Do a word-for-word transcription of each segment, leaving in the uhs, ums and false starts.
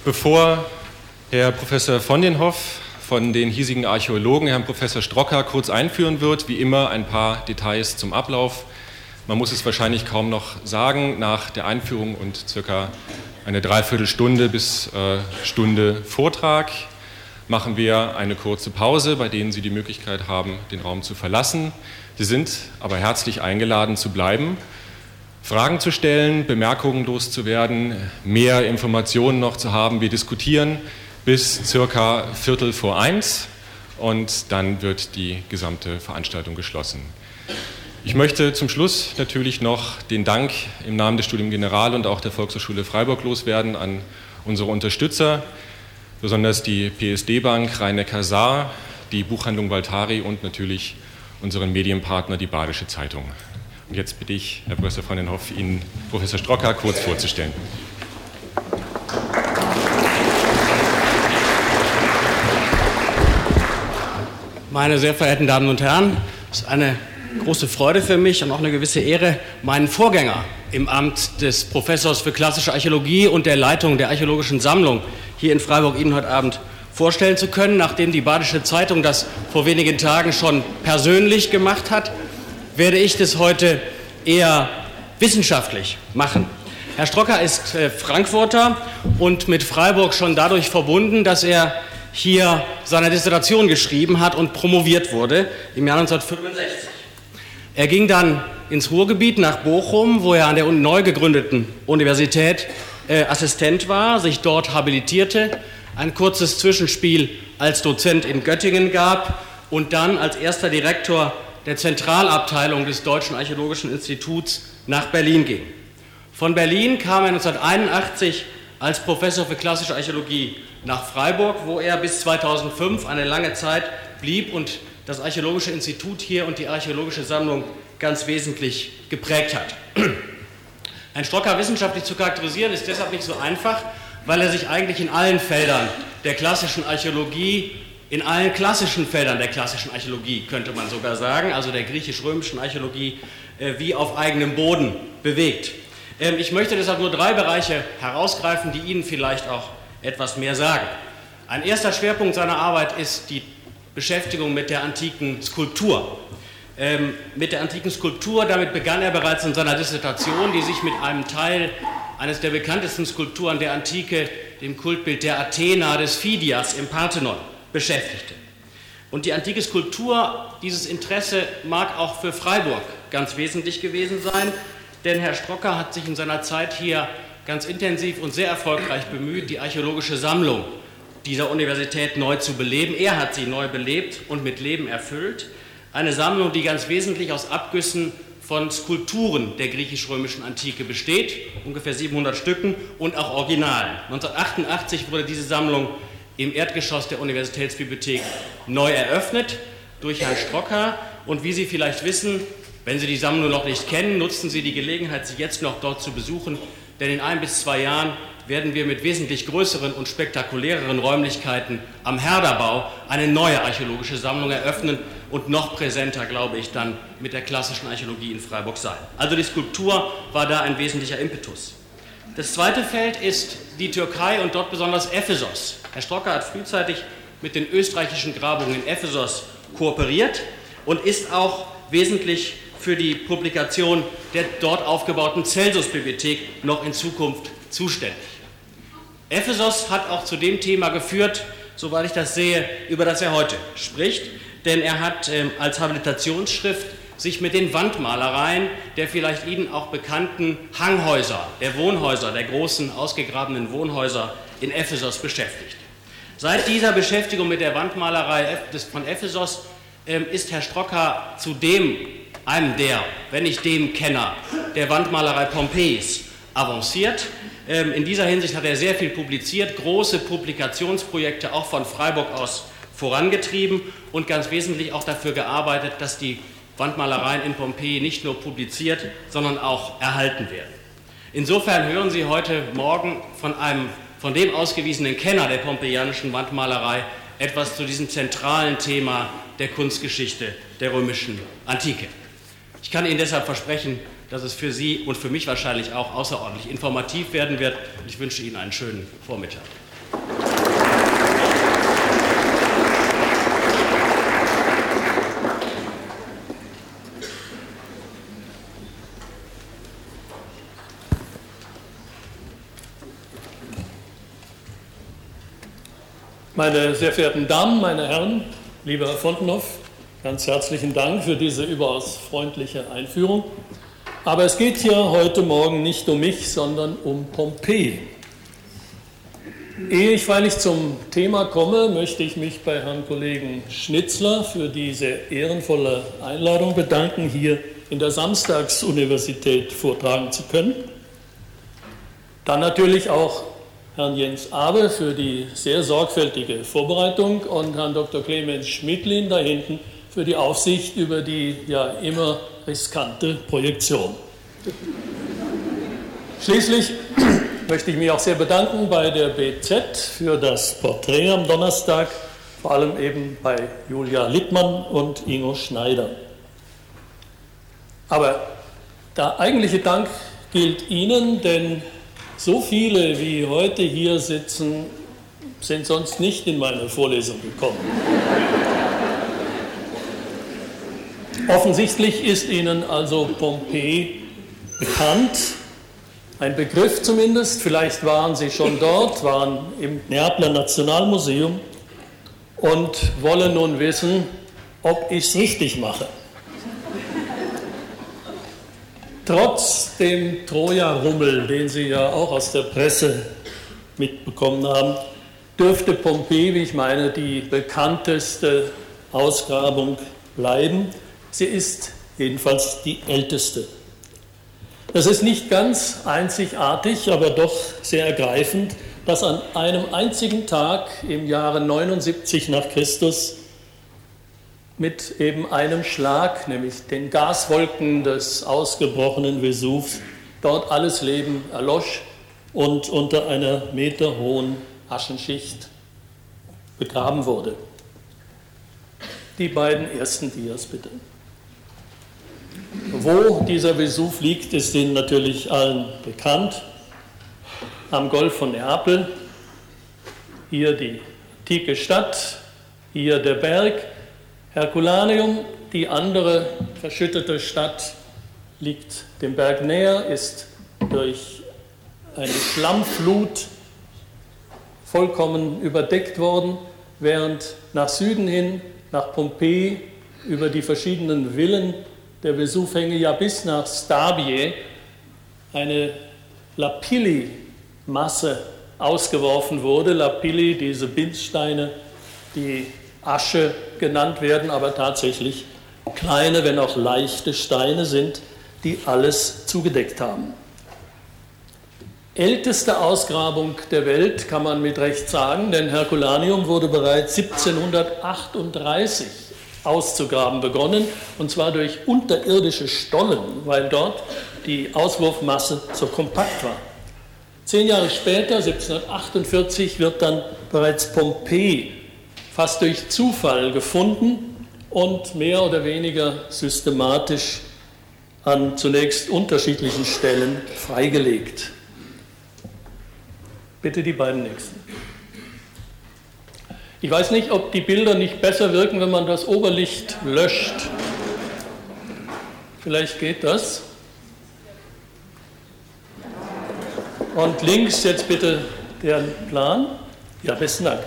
Bevor Herr Professor von den Hoff von den hiesigen Archäologen Herrn Professor Strocker kurz einführen wird, wie immer ein paar Details zum Ablauf. Man muss es wahrscheinlich kaum noch sagen, nach der Einführung und circa eine Dreiviertelstunde bis äh, Stunde Vortrag machen wir eine kurze Pause, bei denen Sie die Möglichkeit haben, den Raum zu verlassen. Sie sind aber herzlich eingeladen zu bleiben, Fragen zu stellen, Bemerkungen loszuwerden, mehr Informationen noch zu haben. Wir diskutieren bis circa Viertel vor eins und dann wird die gesamte Veranstaltung geschlossen. Ich möchte zum Schluss natürlich noch den Dank im Namen des Studium General und auch der Volkshochschule Freiburg loswerden an unsere Unterstützer, besonders die P S D-Bank, Rhein-Neckar-Saar, die Buchhandlung Valtari und natürlich unseren Medienpartner, die Badische Zeitung. Und jetzt bitte ich, Herr Professor von den Hoff, Ihnen Professor Strocker kurz vorzustellen. Meine sehr verehrten Damen und Herren, es ist eine große Freude für mich und auch eine gewisse Ehre, meinen Vorgänger im Amt des Professors für klassische Archäologie und der Leitung der Archäologischen Sammlung hier in Freiburg Ihnen heute Abend vorstellen zu können. Nachdem die Badische Zeitung das vor wenigen Tagen schon persönlich gemacht hat, werde ich das heute eher wissenschaftlich machen. Herr Strocker ist äh, Frankfurter und mit Freiburg schon dadurch verbunden, dass er hier seine Dissertation geschrieben hat und promoviert wurde im Jahr neunzehnhundertfünfundsechzig. Er ging dann ins Ruhrgebiet nach Bochum, wo er an der neu gegründeten Universität äh, Assistent war, sich dort habilitierte, ein kurzes Zwischenspiel als Dozent in Göttingen gab und dann als erster Direktor der Zentralabteilung des Deutschen Archäologischen Instituts nach Berlin ging. Von Berlin kam er neunzehnhunderteinundachtzig als Professor für klassische Archäologie nach Freiburg, wo er bis zweitausendfünf eine lange Zeit blieb und das Archäologische Institut hier und die Archäologische Sammlung ganz wesentlich geprägt hat. Herrn Strocker wissenschaftlich zu charakterisieren ist deshalb nicht so einfach, weil er sich eigentlich in allen Feldern der klassischen Archäologie, in allen klassischen Feldern der klassischen Archäologie, könnte man sogar sagen, also der griechisch-römischen Archäologie, äh, wie auf eigenem Boden bewegt. Ähm, ich möchte deshalb nur drei Bereiche herausgreifen, die Ihnen vielleicht auch etwas mehr sagen. Ein erster Schwerpunkt seiner Arbeit ist die Beschäftigung mit der antiken Skulptur. Ähm, mit der antiken Skulptur, damit begann er bereits in seiner Dissertation, die sich mit einem Teil eines der bekanntesten Skulpturen der Antike, dem Kultbild der Athena des Phidias im Parthenon, beschäftigte. Und die antike Skulptur, dieses Interesse mag auch für Freiburg ganz wesentlich gewesen sein, denn Herr Strocker hat sich in seiner Zeit hier ganz intensiv und sehr erfolgreich bemüht, die archäologische Sammlung dieser Universität neu zu beleben. Er hat sie neu belebt und mit Leben erfüllt. Eine Sammlung, die ganz wesentlich aus Abgüssen von Skulpturen der griechisch-römischen Antike besteht, ungefähr siebenhundert Stücken, und auch Originalen. neunzehnhundertachtundachtzig wurde diese Sammlung im Erdgeschoss der Universitätsbibliothek neu eröffnet durch Herrn Strocker. Und wie Sie vielleicht wissen, wenn Sie die Sammlung noch nicht kennen, nutzen Sie die Gelegenheit, sie jetzt noch dort zu besuchen, denn in ein bis zwei Jahren werden wir mit wesentlich größeren und spektakuläreren Räumlichkeiten am Herderbau eine neue archäologische Sammlung eröffnen und noch präsenter, glaube ich, dann mit der klassischen Archäologie in Freiburg sein. Also die Skulptur war da ein wesentlicher Impetus. Das zweite Feld ist die Türkei und dort besonders Ephesos. Herr Strocker hat frühzeitig mit den österreichischen Grabungen in Ephesos kooperiert und ist auch wesentlich für die Publikation der dort aufgebauten Celsus-Bibliothek noch in Zukunft zuständig. Ephesos hat auch zu dem Thema geführt, soweit ich das sehe, über das er heute spricht, denn er hat äh, als Habilitationsschrift sich mit den Wandmalereien der vielleicht Ihnen auch bekannten Hanghäuser, der Wohnhäuser, der großen ausgegrabenen Wohnhäuser in Ephesos beschäftigt. Seit dieser Beschäftigung mit der Wandmalerei von Ephesos äh, ist Herr Strocker zu dem, einem der, wenn nicht dem Kenner der Wandmalerei Pompeis avanciert. Ähm, in dieser Hinsicht hat er sehr viel publiziert, große Publikationsprojekte auch von Freiburg aus vorangetrieben und ganz wesentlich auch dafür gearbeitet, dass die Wandmalereien in Pompeji nicht nur publiziert, sondern auch erhalten werden. Insofern hören Sie heute Morgen von einem, von dem ausgewiesenen Kenner der pompeianischen Wandmalerei etwas zu diesem zentralen Thema der Kunstgeschichte der römischen Antike. Ich kann Ihnen deshalb versprechen, dass es für Sie und für mich wahrscheinlich auch außerordentlich informativ werden wird. Und ich wünsche Ihnen einen schönen Vormittag. Meine sehr verehrten Damen, meine Herren, lieber Herr Fontenhoff, ganz herzlichen Dank für diese überaus freundliche Einführung. Aber es geht hier heute Morgen nicht um mich, sondern um Pompeji. Ehe ich freilich zum Thema komme, möchte ich mich bei Herrn Kollegen Schnitzler für die sehr ehrenvolle Einladung bedanken, hier in der Samstagsuniversität vortragen zu können. Dann natürlich auch Herrn Jens Abe für die sehr sorgfältige Vorbereitung und Herrn Doktor Clemens Schmidlin da hinten für die Aufsicht über die ja immer riskante Projektion. Schließlich möchte ich mich auch sehr bedanken bei der B Z für das Porträt am Donnerstag, vor allem eben bei Julia Littmann und Ingo Schneider. Aber der eigentliche Dank gilt Ihnen, denn so viele wie heute hier sitzen, sind sonst nicht in meine Vorlesung gekommen. Offensichtlich ist Ihnen also Pompeji bekannt, ein Begriff zumindest. Vielleicht waren Sie schon dort, waren im Neapoler Nationalmuseum und wollen nun wissen, ob ich es richtig mache. Trotz dem Troja-Rummel, den Sie ja auch aus der Presse mitbekommen haben, dürfte Pompeji, wie ich meine, die bekannteste Ausgrabung bleiben. Sie ist jedenfalls die älteste. Das ist nicht ganz einzigartig, aber doch sehr ergreifend, dass an einem einzigen Tag im Jahre neunundsiebzig nach Christus mit eben einem Schlag, nämlich den Gaswolken des ausgebrochenen Vesuvs, dort alles Leben erlosch und unter einer meterhohen Aschenschicht begraben wurde. Die beiden ersten Dias bitte. Wo dieser Vesuv liegt, ist Ihnen natürlich allen bekannt. Am Golf von Neapel, hier die antike Stadt, hier der Berg. Herculaneum, die andere verschüttete Stadt, liegt dem Berg näher, ist durch eine Schlammflut vollkommen überdeckt worden, während nach Süden hin, nach Pompeji, über die verschiedenen Villen der Vesuvhänge ja bis nach Stabiae eine Lapilli-Masse ausgeworfen wurde. Lapilli, diese Bindsteine, die Asche genannt werden, aber tatsächlich kleine, wenn auch leichte Steine sind, die alles zugedeckt haben. Älteste Ausgrabung der Welt, kann man mit Recht sagen, denn Herculaneum wurde bereits siebzehnhundertachtunddreißig auszugraben begonnen, und zwar durch unterirdische Stollen, weil dort die Auswurfmasse so kompakt war. Zehn Jahre später, siebzehnhundertachtundvierzig, wird dann bereits Pompeji fast durch Zufall gefunden und mehr oder weniger systematisch an zunächst unterschiedlichen Stellen freigelegt. Bitte die beiden nächsten. Ich weiß nicht, ob die Bilder nicht besser wirken, wenn man das Oberlicht löscht. Vielleicht geht das. Und links jetzt bitte der Plan. Ja, besten Dank.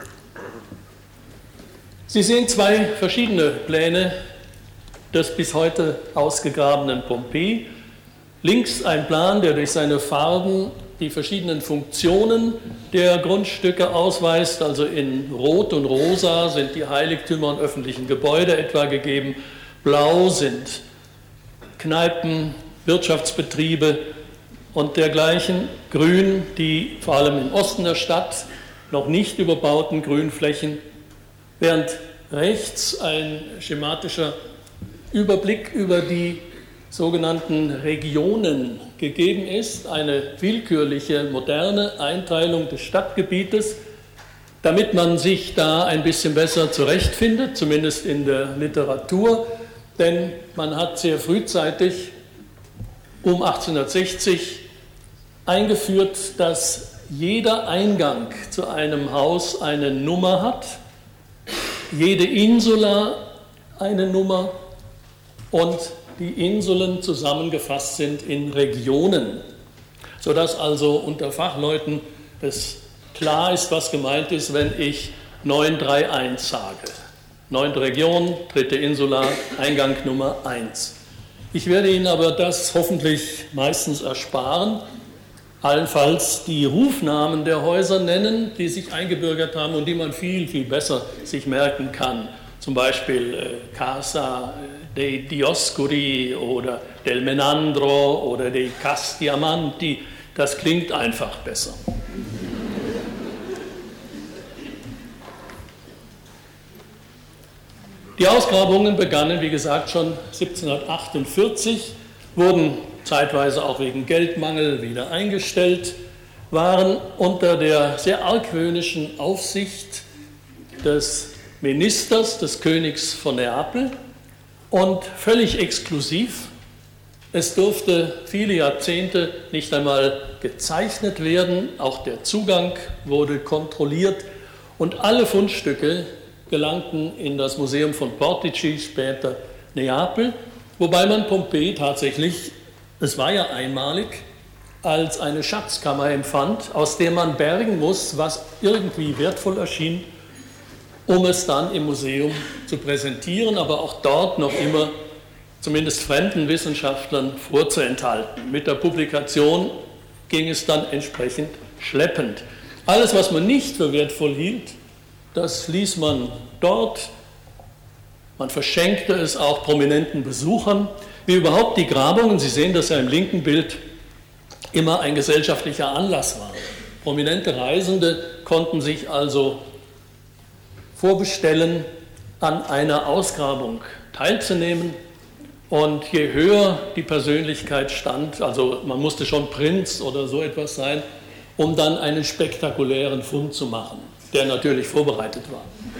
Sie sehen zwei verschiedene Pläne des bis heute ausgegrabenen Pompeji. Links ein Plan, der durch seine Farben die verschiedenen Funktionen der Grundstücke ausweist. Also in Rot und Rosa sind die Heiligtümer und öffentlichen Gebäude etwa gegeben. Blau sind Kneipen, Wirtschaftsbetriebe und dergleichen. Grün die vor allem im Osten der Stadt noch nicht überbauten Grünflächen. Während rechts ein schematischer Überblick über die sogenannten Regionen gegeben ist, eine willkürliche, moderne Einteilung des Stadtgebietes, damit man sich da ein bisschen besser zurechtfindet, zumindest in der Literatur, denn man hat sehr frühzeitig um achtzehnhundertsechzig eingeführt, dass jeder Eingang zu einem Haus eine Nummer hat, jede Insula eine Nummer und die Inseln zusammengefasst sind in Regionen, sodass also unter Fachleuten es klar ist, was gemeint ist, wenn ich neun drei eins sage. Neunte Region, dritte Insula, Eingang Nummer eins. Ich werde Ihnen aber das hoffentlich meistens ersparen, allenfalls die Rufnamen der Häuser nennen, die sich eingebürgert haben und die man viel, viel besser sich merken kann. Zum Beispiel äh, Casa dei Dioscuri oder del Menandro oder dei Castiamanti. Das klingt einfach besser. Die Ausgrabungen begannen, wie gesagt, schon siebzehnhundertachtundvierzig, wurden zeitweise auch wegen Geldmangel wieder eingestellt, waren unter der sehr argwöhnischen Aufsicht des Ministers, des Königs von Neapel und völlig exklusiv. Es durfte viele Jahrzehnte nicht einmal gezeichnet werden, auch der Zugang wurde kontrolliert und alle Fundstücke gelangten in das Museum von Portici, später Neapel, wobei man Pompeji tatsächlich, es war ja einmalig, als eine Schatzkammer empfand, aus der man bergen muss, was irgendwie wertvoll erschien, um es dann im Museum zu präsentieren, aber auch dort noch immer zumindest fremden Wissenschaftlern vorzuenthalten. Mit der Publikation ging es dann entsprechend schleppend. Alles, was man nicht für wertvoll hielt, das ließ man dort. Man verschenkte es auch prominenten Besuchern. Wie überhaupt die Grabungen, Sie sehen das ja im linken Bild, immer ein gesellschaftlicher Anlass waren. Prominente Reisende konnten sich also vorbestellen, an einer Ausgrabung teilzunehmen. Und je höher die Persönlichkeit stand, also man musste schon Prinz oder so etwas sein, um dann einen spektakulären Fund zu machen, der natürlich vorbereitet war.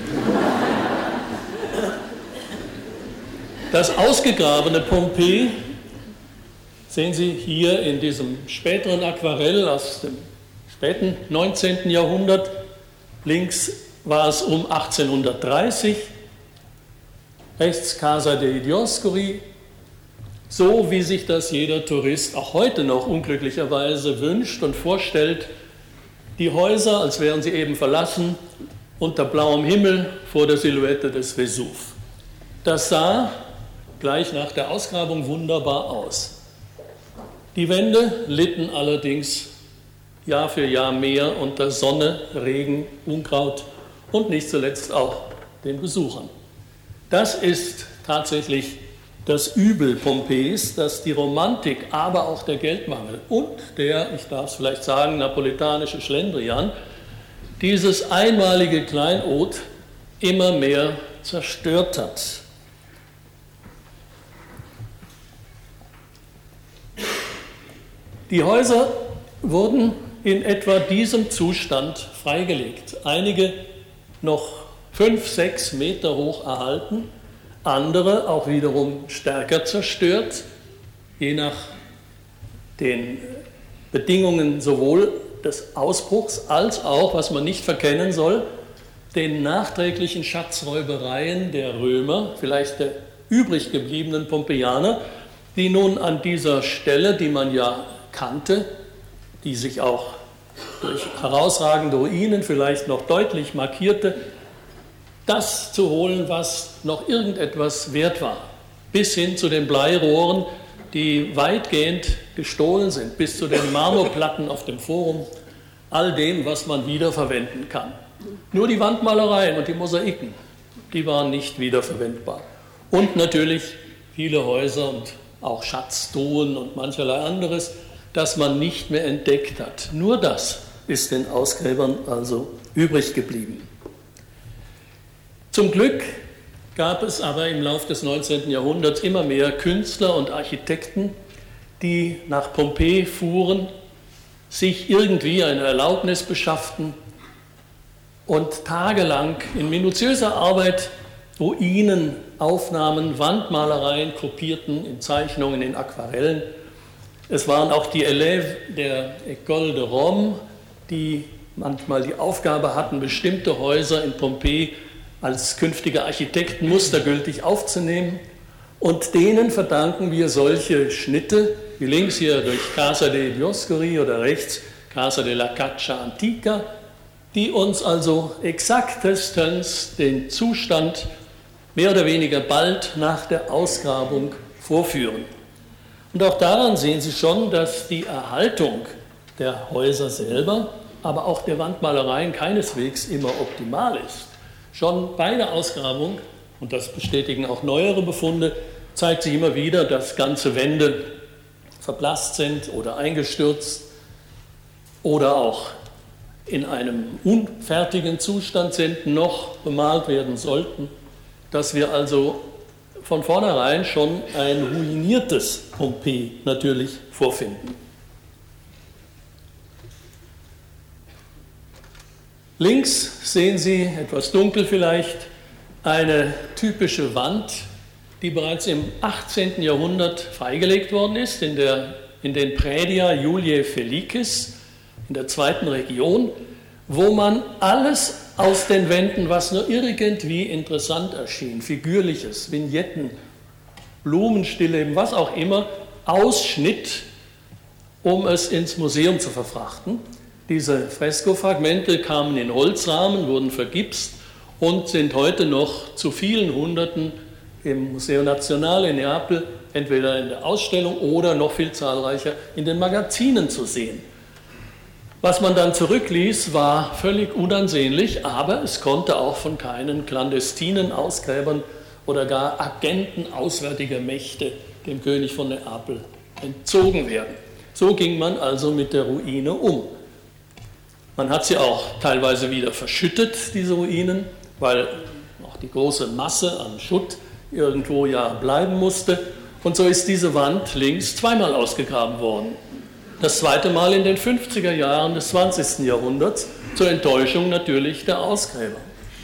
Das ausgegrabene Pompeji sehen Sie hier in diesem späteren Aquarell aus dem späten neunzehnten Jahrhundert. Links war es um achtzehnhundertdreißig, rechts Casa dei Dioscuri, so wie sich das jeder Tourist auch heute noch unglücklicherweise wünscht und vorstellt, die Häuser, als wären sie eben verlassen, unter blauem Himmel vor der Silhouette des Vesuv. Das sah gleich nach der Ausgrabung wunderbar aus. Die Wände litten allerdings Jahr für Jahr mehr unter Sonne, Regen, Unkraut und nicht zuletzt auch den Besuchern. Das ist tatsächlich das Übel Pompejis, dass die Romantik, aber auch der Geldmangel und der, ich darf es vielleicht sagen, napolitanische Schlendrian, dieses einmalige Kleinod immer mehr zerstört hat. Die Häuser wurden in etwa diesem Zustand freigelegt. Einige noch fünf, sechs Meter hoch erhalten, andere auch wiederum stärker zerstört, je nach den Bedingungen sowohl des Ausbruchs als auch, was man nicht verkennen soll, den nachträglichen Schatzräubereien der Römer, vielleicht der übrig gebliebenen Pompeianer, die nun an dieser Stelle, die man ja kannte, die sich auch durch herausragende Ruinen vielleicht noch deutlich markierte, das zu holen, was noch irgendetwas wert war, bis hin zu den Bleirohren, die weitgehend gestohlen sind, bis zu den Marmorplatten auf dem Forum, all dem, was man wiederverwenden kann. Nur die Wandmalereien und die Mosaiken, die waren nicht wiederverwendbar. Und natürlich viele Häuser und auch Schatztruhen und mancherlei anderes, das man nicht mehr entdeckt hat. Nur das ist den Ausgräbern also übrig geblieben. Zum Glück gab es aber im Laufe des neunzehnten Jahrhunderts immer mehr Künstler und Architekten, die nach Pompeji fuhren, sich irgendwie eine Erlaubnis beschafften und tagelang in minutiöser Arbeit Ruinen, Aufnahmen, Wandmalereien kopierten, in Zeichnungen, in Aquarellen. Es waren auch die Élèves der École de Rome, die manchmal die Aufgabe hatten, bestimmte Häuser in Pompeji als künftige Architekten mustergültig aufzunehmen. Und denen verdanken wir solche Schnitte, wie links hier durch Casa dei Dioscuri oder rechts Casa della Caccia Antica, die uns also exaktestens den Zustand mehr oder weniger bald nach der Ausgrabung vorführen. Und auch daran sehen Sie schon, dass die Erhaltung der Häuser selber, aber auch der Wandmalereien keineswegs immer optimal ist. Schon bei der Ausgrabung, und das bestätigen auch neuere Befunde, zeigt sich immer wieder, dass ganze Wände verblasst sind oder eingestürzt oder auch in einem unfertigen Zustand sind, noch bemalt werden sollten, dass wir also von vornherein schon ein ruiniertes Pompeji natürlich vorfinden. Links sehen Sie, etwas dunkel vielleicht, eine typische Wand, die bereits im achtzehnten Jahrhundert freigelegt worden ist, in, der, in den Praedia Juliae Felicis, in der zweiten Region, wo man alles aus den Wänden, was nur irgendwie interessant erschien, Figürliches, Vignetten, Blumenstillleben, was auch immer, ausschnitt, um es ins Museum zu verfrachten. Diese Freskofragmente kamen in Holzrahmen, wurden vergipst und sind heute noch zu vielen Hunderten im Museo Nazionale in Neapel, entweder in der Ausstellung oder noch viel zahlreicher in den Magazinen zu sehen. Was man dann zurückließ, war völlig unansehnlich, aber es konnte auch von keinen clandestinen Ausgräbern oder gar Agenten auswärtiger Mächte dem König von Neapel entzogen werden. So ging man also mit der Ruine um. Man hat sie auch teilweise wieder verschüttet, diese Ruinen, weil auch die große Masse an Schutt irgendwo ja bleiben musste. Und so ist diese Wand links zweimal ausgegraben worden. Das zweite Mal in den fünfziger Jahren des zwanzigsten Jahrhunderts, zur Enttäuschung natürlich der Ausgräber.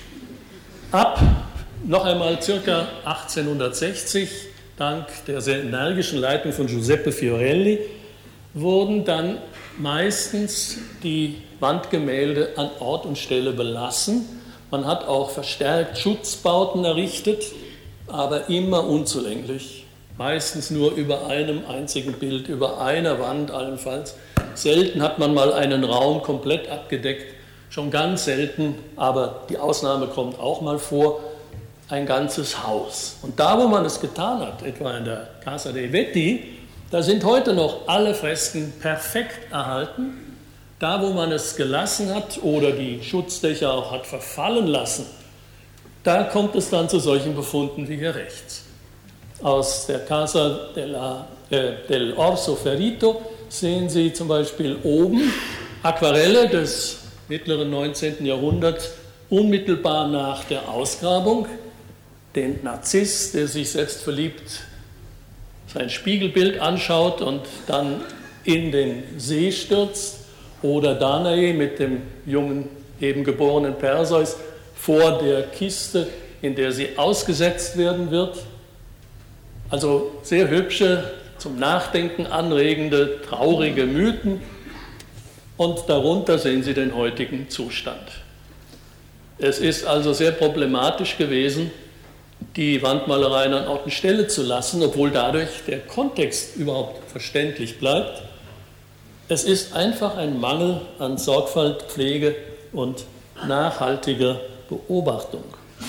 Ab noch einmal ca. achtzehnhundertsechzig, dank der sehr energischen Leitung von Giuseppe Fiorelli, wurden dann meistens die Wandgemälde an Ort und Stelle belassen. Man hat auch verstärkt Schutzbauten errichtet, aber immer unzulänglich. Meistens nur über einem einzigen Bild, über einer Wand allenfalls. Selten hat man mal einen Raum komplett abgedeckt, schon ganz selten, aber die Ausnahme kommt auch mal vor, ein ganzes Haus. Und da, wo man es getan hat, etwa in der Casa dei Vetti, da sind heute noch alle Fresken perfekt erhalten. Da, wo man es gelassen hat oder die Schutzdächer auch hat verfallen lassen, da kommt es dann zu solchen Befunden wie hier rechts. Aus der Casa della, äh, del Orso Ferito sehen Sie zum Beispiel oben Aquarelle des mittleren neunzehnten Jahrhunderts, unmittelbar nach der Ausgrabung. Den Narziss, der sich selbst verliebt sein Spiegelbild anschaut und dann in den See stürzt. Oder Danae mit dem jungen, eben geborenen Perseus vor der Kiste, in der sie ausgesetzt werden wird. Also sehr hübsche, zum Nachdenken anregende, traurige Mythen. Und darunter sehen Sie den heutigen Zustand. Es ist also sehr problematisch gewesen, die Wandmalereien an Ort und Stelle zu lassen, obwohl dadurch der Kontext überhaupt verständlich bleibt. Es ist einfach ein Mangel an Sorgfalt, Pflege und nachhaltiger Beobachtung.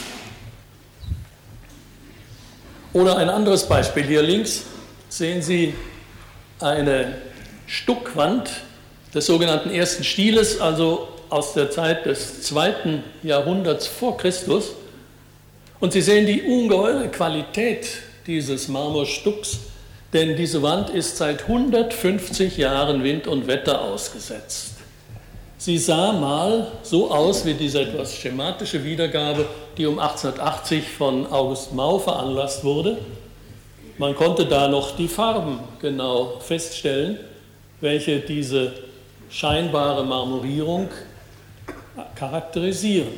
Oder ein anderes Beispiel. Hier links sehen Sie eine Stuckwand des sogenannten ersten Stiles, also aus der Zeit des zweiten Jahrhunderts vor Christus. Und Sie sehen die ungeheure Qualität dieses Marmorstucks, denn diese Wand ist seit hundertfünfzig Jahren Wind und Wetter ausgesetzt. Sie sah mal so aus wie diese etwas schematische Wiedergabe, die um achtzehnhundertachtzig von August Mau veranlasst wurde. Man konnte da noch die Farben genau feststellen, welche diese scheinbare Marmorierung charakterisieren.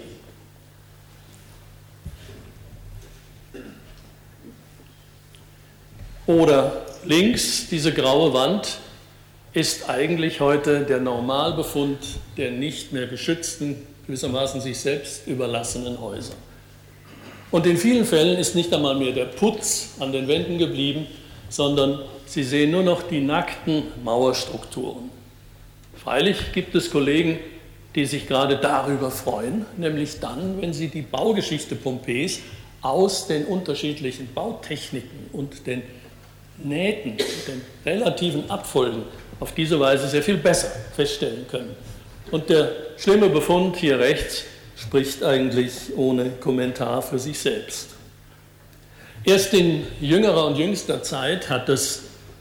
Oder links diese graue Wand ist eigentlich heute der Normalbefund der nicht mehr geschützten, gewissermaßen sich selbst überlassenen Häuser. Und in vielen Fällen ist nicht einmal mehr der Putz an den Wänden geblieben, sondern Sie sehen nur noch die nackten Mauerstrukturen. Freilich gibt es Kollegen, die sich gerade darüber freuen, nämlich dann, wenn sie die Baugeschichte Pompeis aus den unterschiedlichen Bautechniken und den Nähten, den relativen Abfolgen auf diese Weise sehr viel besser feststellen können. Und der schlimme Befund hier rechts spricht eigentlich ohne Kommentar für sich selbst. Erst in jüngerer und jüngster Zeit hat es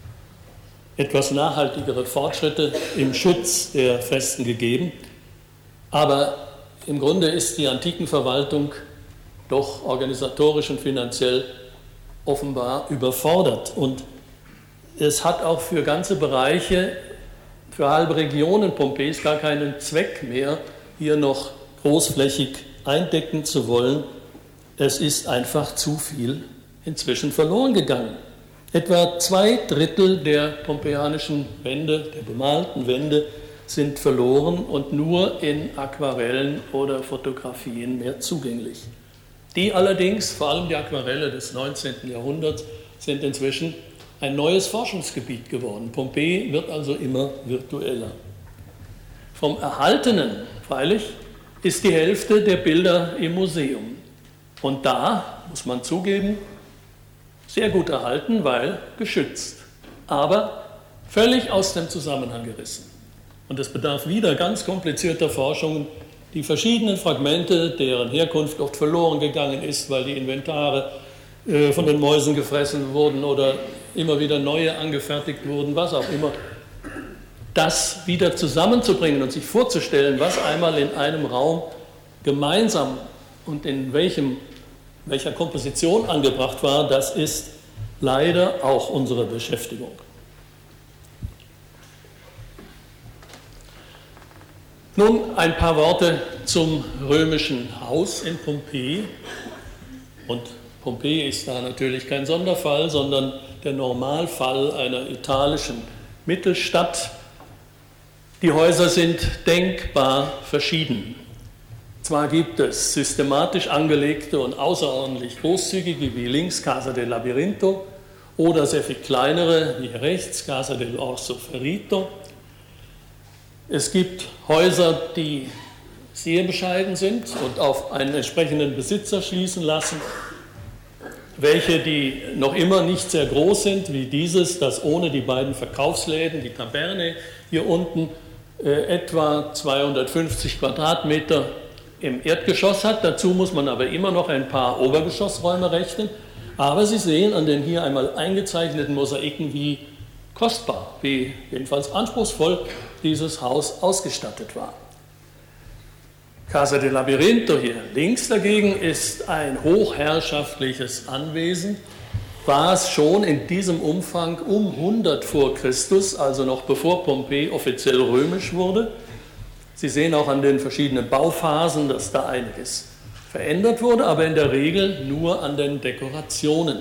etwas nachhaltigere Fortschritte im Schutz der Fresken gegeben, aber im Grunde ist die Antikenverwaltung doch organisatorisch und finanziell offenbar überfordert. Und es hat auch für ganze Bereiche, für halbe Regionen Pompeis gar keinen Zweck mehr, hier noch großflächig eindecken zu wollen. Es ist einfach zu viel inzwischen verloren gegangen. Etwa zwei Drittel der pompeianischen Wände, der bemalten Wände, sind verloren und nur in Aquarellen oder Fotografien mehr zugänglich. Die allerdings, vor allem die Aquarelle des neunzehnten Jahrhunderts, sind inzwischen ein neues Forschungsgebiet geworden. Pompeji wird also immer virtueller. Vom Erhaltenen, freilich, ist die Hälfte der Bilder im Museum. Und da, muss man zugeben, sehr gut erhalten, weil geschützt, aber völlig aus dem Zusammenhang gerissen. Und es bedarf wieder ganz komplizierter Forschungen, die verschiedenen Fragmente, deren Herkunft oft verloren gegangen ist, weil die Inventare äh, von den Mäusen gefressen wurden oder immer wieder neue angefertigt wurden, was auch immer, das wieder zusammenzubringen und sich vorzustellen, was einmal in einem Raum gemeinsam und in welchem, welcher Komposition angebracht war, das ist leider auch unsere Beschäftigung. Nun ein paar Worte zum römischen Haus in Pompeji. Und Pompeji ist da natürlich kein Sonderfall, sondern der Normalfall einer italischen Mittelstadt. Die Häuser sind denkbar verschieden. Zwar gibt es systematisch angelegte und außerordentlich großzügige wie links Casa del Labirinto oder sehr viel kleinere wie rechts Casa dell'Orso Ferito. Es gibt Häuser, die sehr bescheiden sind und auf einen entsprechenden Besitzer schließen lassen, welche, die noch immer nicht sehr groß sind, wie dieses, das ohne die beiden Verkaufsläden, die Taberne hier unten, äh, etwa zweihundertfünfzig Quadratmeter im Erdgeschoss hat. Dazu muss man aber immer noch ein paar Obergeschossräume rechnen. Aber Sie sehen an den hier einmal eingezeichneten Mosaiken, wie kostbar, wie jedenfalls anspruchsvoll dieses Haus ausgestattet war. Casa del Labirinto hier links dagegen ist ein hochherrschaftliches Anwesen, war es schon in diesem Umfang um hundert vor Christus, also noch bevor Pompeji offiziell römisch wurde. Sie sehen auch an den verschiedenen Bauphasen, dass da einiges verändert wurde, aber in der Regel nur an den Dekorationen.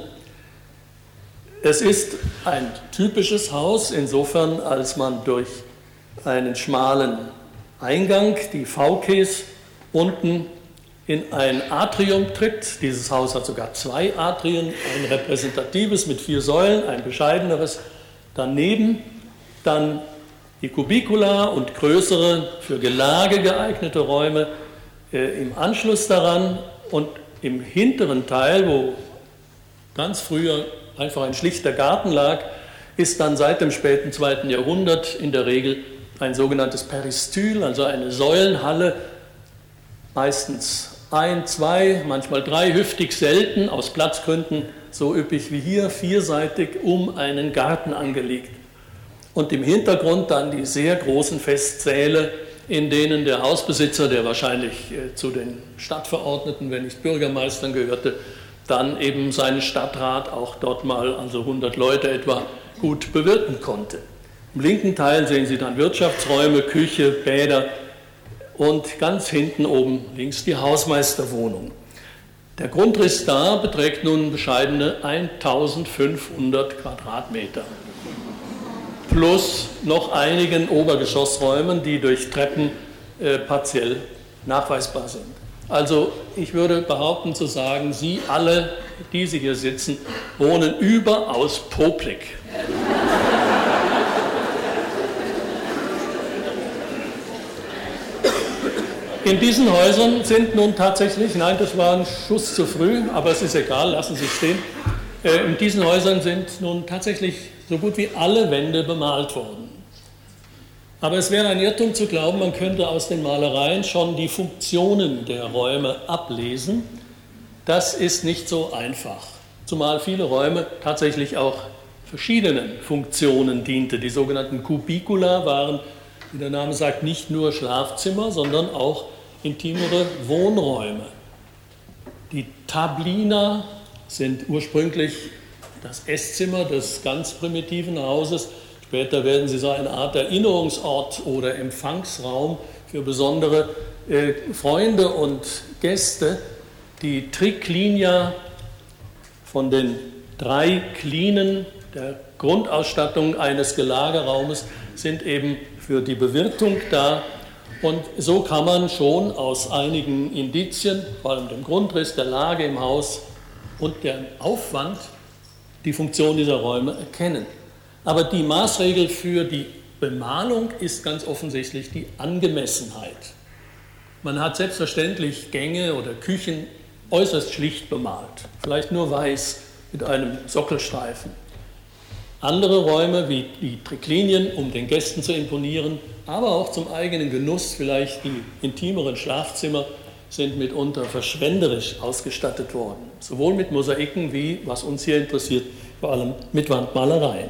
Es ist ein typisches Haus, insofern, als man durch einen schmalen Eingang, die Faukes, unten in ein Atrium tritt. Dieses Haus hat sogar zwei Atrien, ein repräsentatives mit vier Säulen, ein bescheideneres daneben, dann die Cubicula und größere, für Gelage geeignete Räume äh, im Anschluss daran und im hinteren Teil, wo ganz früher einfach ein schlichter Garten lag, ist dann seit dem späten zweiten Jahrhundert in der Regel ein sogenanntes Peristyl, also eine Säulenhalle, meistens ein, zwei, manchmal drei, hüftig selten, aus Platzgründen so üppig wie hier, vierseitig um einen Garten angelegt. Und im Hintergrund dann die sehr großen Festsäle, in denen der Hausbesitzer, der wahrscheinlich zu den Stadtverordneten, wenn nicht Bürgermeistern gehörte, dann eben seinen Stadtrat auch dort mal, also hundert Leute etwa, gut bewirten konnte. Im linken Teil sehen Sie dann Wirtschaftsräume, Küche, Bäder und ganz hinten oben links die Hausmeisterwohnung. Der Grundriss da beträgt nun bescheidene eintausendfünfhundert Quadratmeter. plus noch einigen Obergeschossräumen, die durch Treppen äh, partiell nachweisbar sind. Also ich würde behaupten zu sagen, Sie alle, die Sie hier sitzen, wohnen überaus popelig. In diesen Häusern sind nun tatsächlich, nein, das war ein Schuss zu früh, aber es ist egal, lassen Sie stehen. In diesen Häusern sind nun tatsächlich so gut wie alle Wände bemalt worden. Aber es wäre ein Irrtum zu glauben, man könnte aus den Malereien schon die Funktionen der Räume ablesen. Das ist nicht so einfach, zumal viele Räume tatsächlich auch verschiedenen Funktionen diente. Die sogenannten Kubicula waren, wie der Name sagt, nicht nur Schlafzimmer, sondern auch intimere Wohnräume. Die Tablina sind ursprünglich das Esszimmer des ganz primitiven Hauses. Später werden sie so eine Art Erinnerungsort oder Empfangsraum für besondere äh, Freunde und Gäste. Die Triclinia von den drei Klinen der Grundausstattung eines Gelagerraumes sind eben für die Bewirtung da. Und so kann man schon aus einigen Indizien, vor allem dem Grundriss, der Lage im Haus und dem Aufwand, die Funktion dieser Räume erkennen. Aber die Maßregel für die Bemalung ist ganz offensichtlich die Angemessenheit. Man hat selbstverständlich Gänge oder Küchen äußerst schlicht bemalt, vielleicht nur weiß mit einem Sockelstreifen. Andere Räume wie die Triclinien, um den Gästen zu imponieren, aber auch zum eigenen Genuss, vielleicht die intimeren Schlafzimmer, sind mitunter verschwenderisch ausgestattet worden. Sowohl mit Mosaiken wie, was uns hier interessiert, vor allem mit Wandmalereien.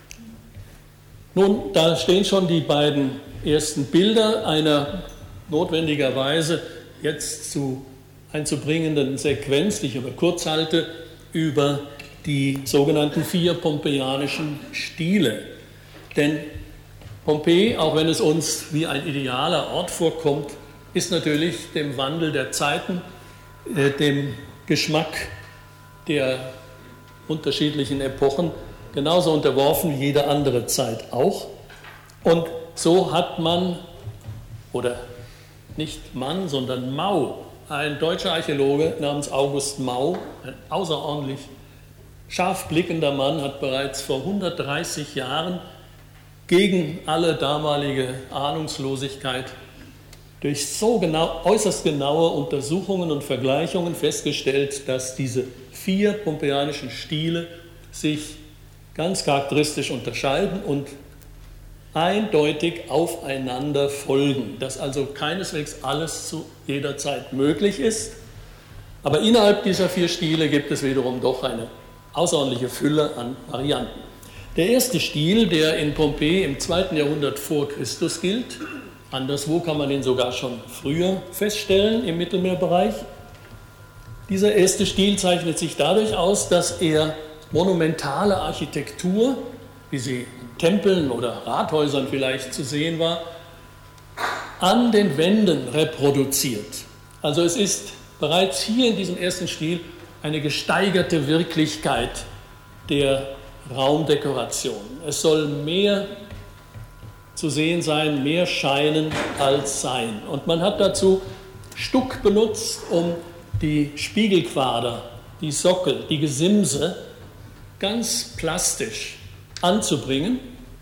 Nun, da stehen schon die beiden ersten Bilder einer notwendigerweise jetzt zu einzubringenden Sequenz, die ich aber kurz halte, über die sogenannten vier pompeianischen Stile. Denn Pompeji, auch wenn es uns wie ein idealer Ort vorkommt, ist natürlich dem Wandel der Zeiten, äh, dem Geschmack der unterschiedlichen Epochen genauso unterworfen wie jede andere Zeit auch. Und so hat man, oder nicht Mann, sondern Mau, ein deutscher Archäologe namens August Mau, ein außerordentlich scharf blickender Mann, hat bereits vor hundertdreißig Jahren gegen alle damalige Ahnungslosigkeit durch so genau, äußerst genaue Untersuchungen und Vergleichungen festgestellt, dass diese vier pompeianischen Stile sich ganz charakteristisch unterscheiden und eindeutig aufeinander folgen, dass also keineswegs alles zu jeder Zeit möglich ist. Aber innerhalb dieser vier Stile gibt es wiederum doch eine außerordentliche Fülle an Varianten. Der erste Stil, der in Pompeji im zweiten Jahrhundert vor Christus gilt, anderswo kann man ihn sogar schon früher feststellen im Mittelmeerbereich. Dieser erste Stil zeichnet sich dadurch aus, dass er monumentale Architektur, wie sie in Tempeln oder Rathäusern vielleicht zu sehen war, an den Wänden reproduziert. Also es ist bereits hier in diesem ersten Stil eine gesteigerte Wirklichkeit der Raumdekoration. Es soll mehr zu sehen sein, mehr scheinen als sein. Und man hat dazu Stuck benutzt, um die Spiegelquader, die Sockel, die Gesimse ganz plastisch anzubringen.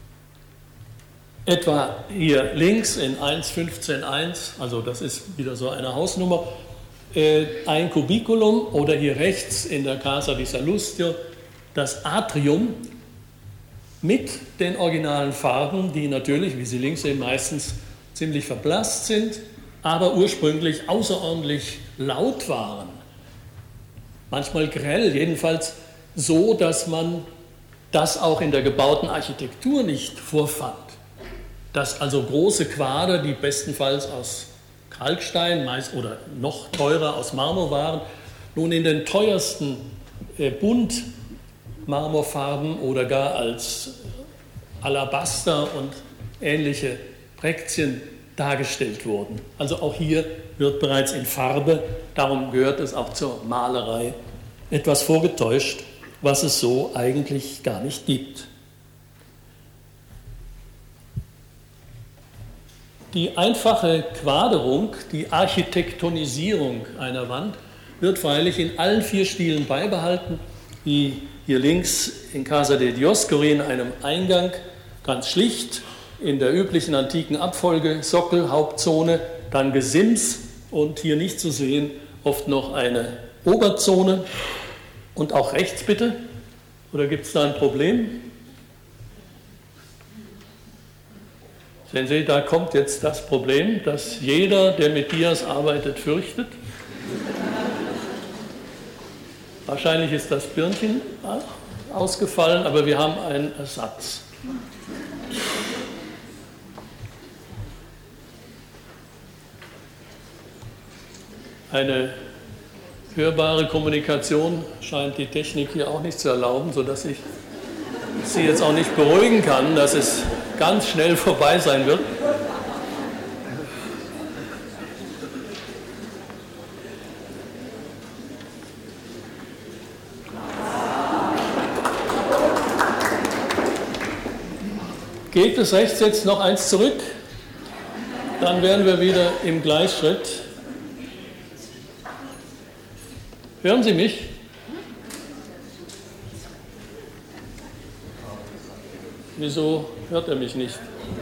Etwa hier links in eins fünfzehn eins, also das ist wieder so eine Hausnummer, äh, ein Kubikulum, oder hier rechts in der Casa di Sallustio das Atrium mit den originalen Farben, die natürlich, wie Sie links sehen, meistens ziemlich verblasst sind, aber ursprünglich außerordentlich laut waren. Manchmal grell, jedenfalls so, dass man das auch in der gebauten Architektur nicht vorfand. Dass also große Quader, die bestenfalls aus Kalkstein meist, oder noch teurer aus Marmor waren, nun in den teuersten äh, Buntmarmorfarben oder gar als Alabaster und ähnliche Präktien dargestellt wurden. Also auch hier wird bereits in Farbe, darum gehört es auch zur Malerei, etwas vorgetäuscht, was es so eigentlich gar nicht gibt. Die einfache Quaderung, die Architektonisierung einer Wand wird freilich in allen vier Stilen beibehalten, wie hier links in Casa de Dioscuri in einem Eingang, ganz schlicht, in der üblichen antiken Abfolge, Sockel, Hauptzone, dann Gesims und hier nicht zu sehen, oft noch eine Oberzone. Und auch rechts bitte, oder gibt es da ein Problem? Sehen Sie, da kommt jetzt das Problem, das jeder, der mit Dias arbeitet, fürchtet. Wahrscheinlich ist das Birnchen ausgefallen, aber wir haben einen Ersatz. Eine hörbare Kommunikation scheint die Technik hier auch nicht zu erlauben, sodass ich Sie jetzt auch nicht beruhigen kann, dass es ganz schnell vorbei sein wird. Geht es rechts jetzt noch eins zurück? Dann wären wir wieder im Gleichschritt. Hören Sie mich? Wieso hört er mich nicht?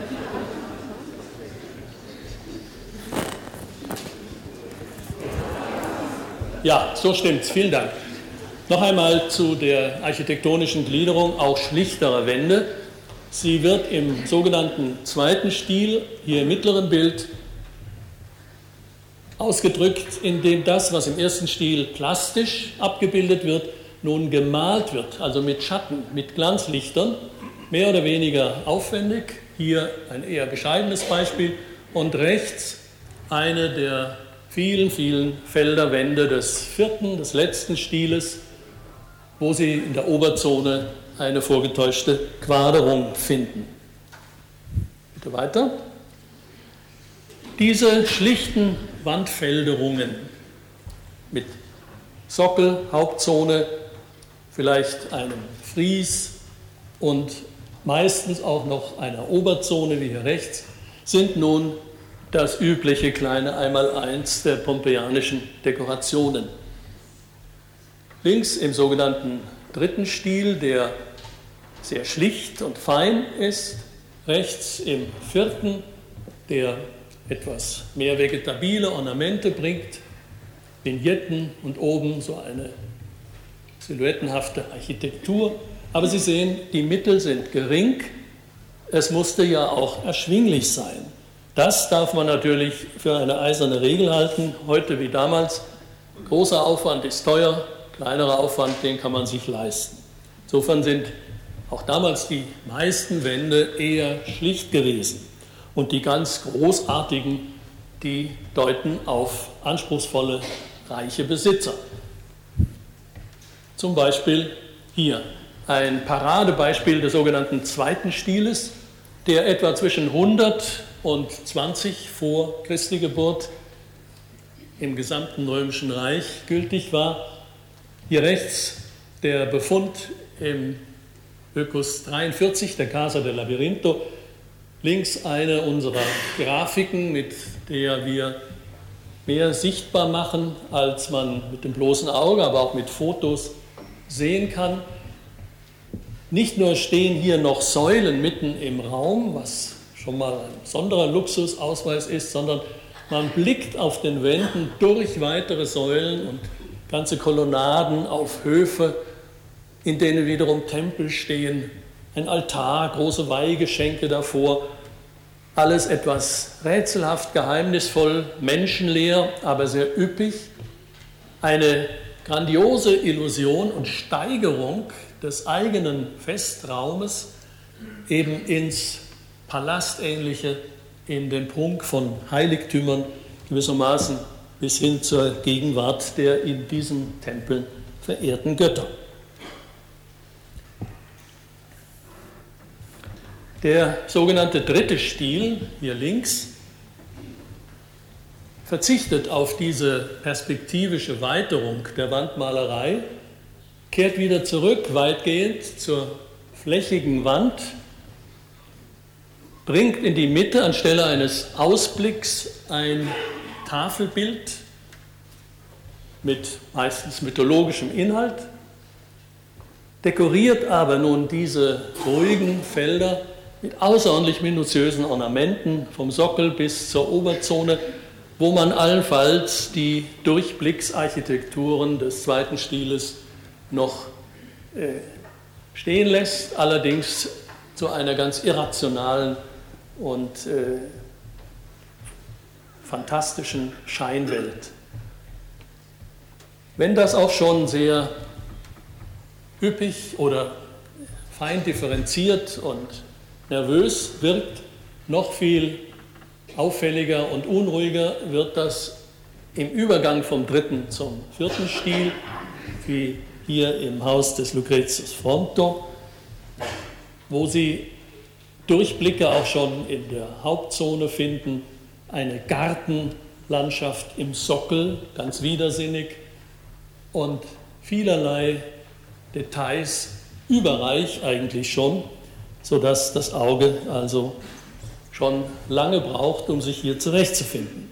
Ja, so stimmt's. Vielen Dank. Noch einmal zu der architektonischen Gliederung auch schlichterer Wände. Sie wird im sogenannten zweiten Stil, hier im mittleren Bild, ausgedrückt, indem das, was im ersten Stil plastisch abgebildet wird, nun gemalt wird, also mit Schatten, mit Glanzlichtern, mehr oder weniger aufwendig. Hier ein eher bescheidenes Beispiel und rechts eine der vielen, vielen Felderwände des vierten, des letzten Stiles, wo Sie in der Oberzone eine vorgetäuschte Quaderung finden. Bitte weiter. Diese schlichten Wandfelderungen mit Sockel, Hauptzone, vielleicht einem Fries und meistens auch noch einer Oberzone wie hier rechts, sind nun das übliche kleine Einmaleins der pompeianischen Dekorationen. Links im sogenannten dritten Stil, der sehr schlicht und fein ist, rechts im vierten, der etwas mehr vegetabile Ornamente bringt, Vignetten und oben so eine silhouettenhafte Architektur. Aber Sie sehen, die Mittel sind gering, es musste ja auch erschwinglich sein. Das darf man natürlich für eine eiserne Regel halten, heute wie damals. Großer Aufwand ist teuer, kleinerer Aufwand, den kann man sich leisten. Insofern sind auch damals die meisten Wände eher schlicht gewesen. Und die ganz großartigen, die deuten auf anspruchsvolle, reiche Besitzer. Zum Beispiel hier ein Paradebeispiel des sogenannten zweiten Stiles, der etwa zwischen hundert und zwanzig vor Christi Geburt im gesamten Römischen Reich gültig war. Hier rechts der Befund im Ökus dreiundvierzig, der Casa del Labirinto. Links eine unserer Grafiken, mit der wir mehr sichtbar machen, als man mit dem bloßen Auge, aber auch mit Fotos sehen kann. Nicht nur stehen hier noch Säulen mitten im Raum, was schon mal ein besonderer Luxusausweis ist, sondern man blickt auf den Wänden durch weitere Säulen und ganze Kolonnaden auf Höfe, in denen wiederum Tempel stehen, ein Altar, große Weihgeschenke davor. Alles etwas rätselhaft, geheimnisvoll, menschenleer, aber sehr üppig. Eine grandiose Illusion und Steigerung des eigenen Festraumes eben ins Palastähnliche, in den Prunk von Heiligtümern, gewissermaßen bis hin zur Gegenwart der in diesen Tempeln verehrten Götter. Der sogenannte dritte Stil, hier links, verzichtet auf diese perspektivische Weiterung der Wandmalerei, kehrt wieder zurück weitgehend zur flächigen Wand bringt in die Mitte anstelle eines Ausblicks ein Tafelbild mit meistens mythologischem Inhalt, dekoriert aber nun diese ruhigen Felder mit außerordentlich minutiösen Ornamenten vom Sockel bis zur Oberzone, wo man allenfalls die Durchblicksarchitekturen des zweiten Stiles noch äh, stehen lässt, allerdings zu einer ganz irrationalen und äh, fantastischen Scheinwelt. Wenn das auch schon sehr üppig oder fein differenziert und nervös wirkt, noch viel auffälliger und unruhiger wird das im Übergang vom dritten zum vierten Stil, wie hier im Haus des Lucretius Fronto, wo Sie Durchblicke auch schon in der Hauptzone finden, eine Gartenlandschaft im Sockel, ganz widersinnig, und vielerlei Details, überreich eigentlich schon, sodass das Auge also schon lange braucht, um sich hier zurechtzufinden.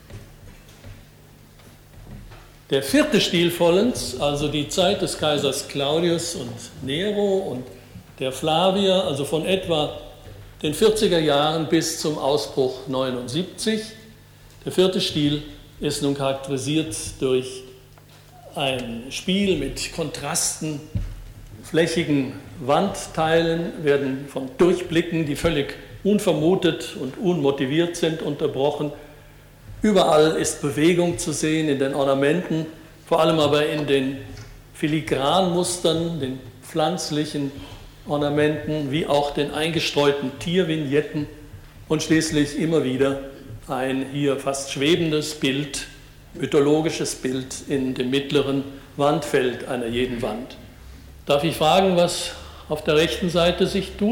Der vierte Stil vollends, also die Zeit des Kaisers Claudius und Nero und der Flavier, also von etwa den vierziger Jahren bis zum Ausbruch neunundsiebzig. Der vierte Stil ist nun charakterisiert durch ein Spiel mit Kontrasten, flächigen Wandteilen werden von Durchblicken, die völlig unvermutet und unmotiviert sind, unterbrochen. Überall ist Bewegung zu sehen in den Ornamenten, vor allem aber in den Filigranmustern, den pflanzlichen Ornamenten, wie auch den eingestreuten Tiervignetten und schließlich immer wieder ein hier fast schwebendes Bild, mythologisches Bild in dem mittleren Wandfeld einer jeden Wand. Darf ich fragen, was auf der rechten Seite sich tut?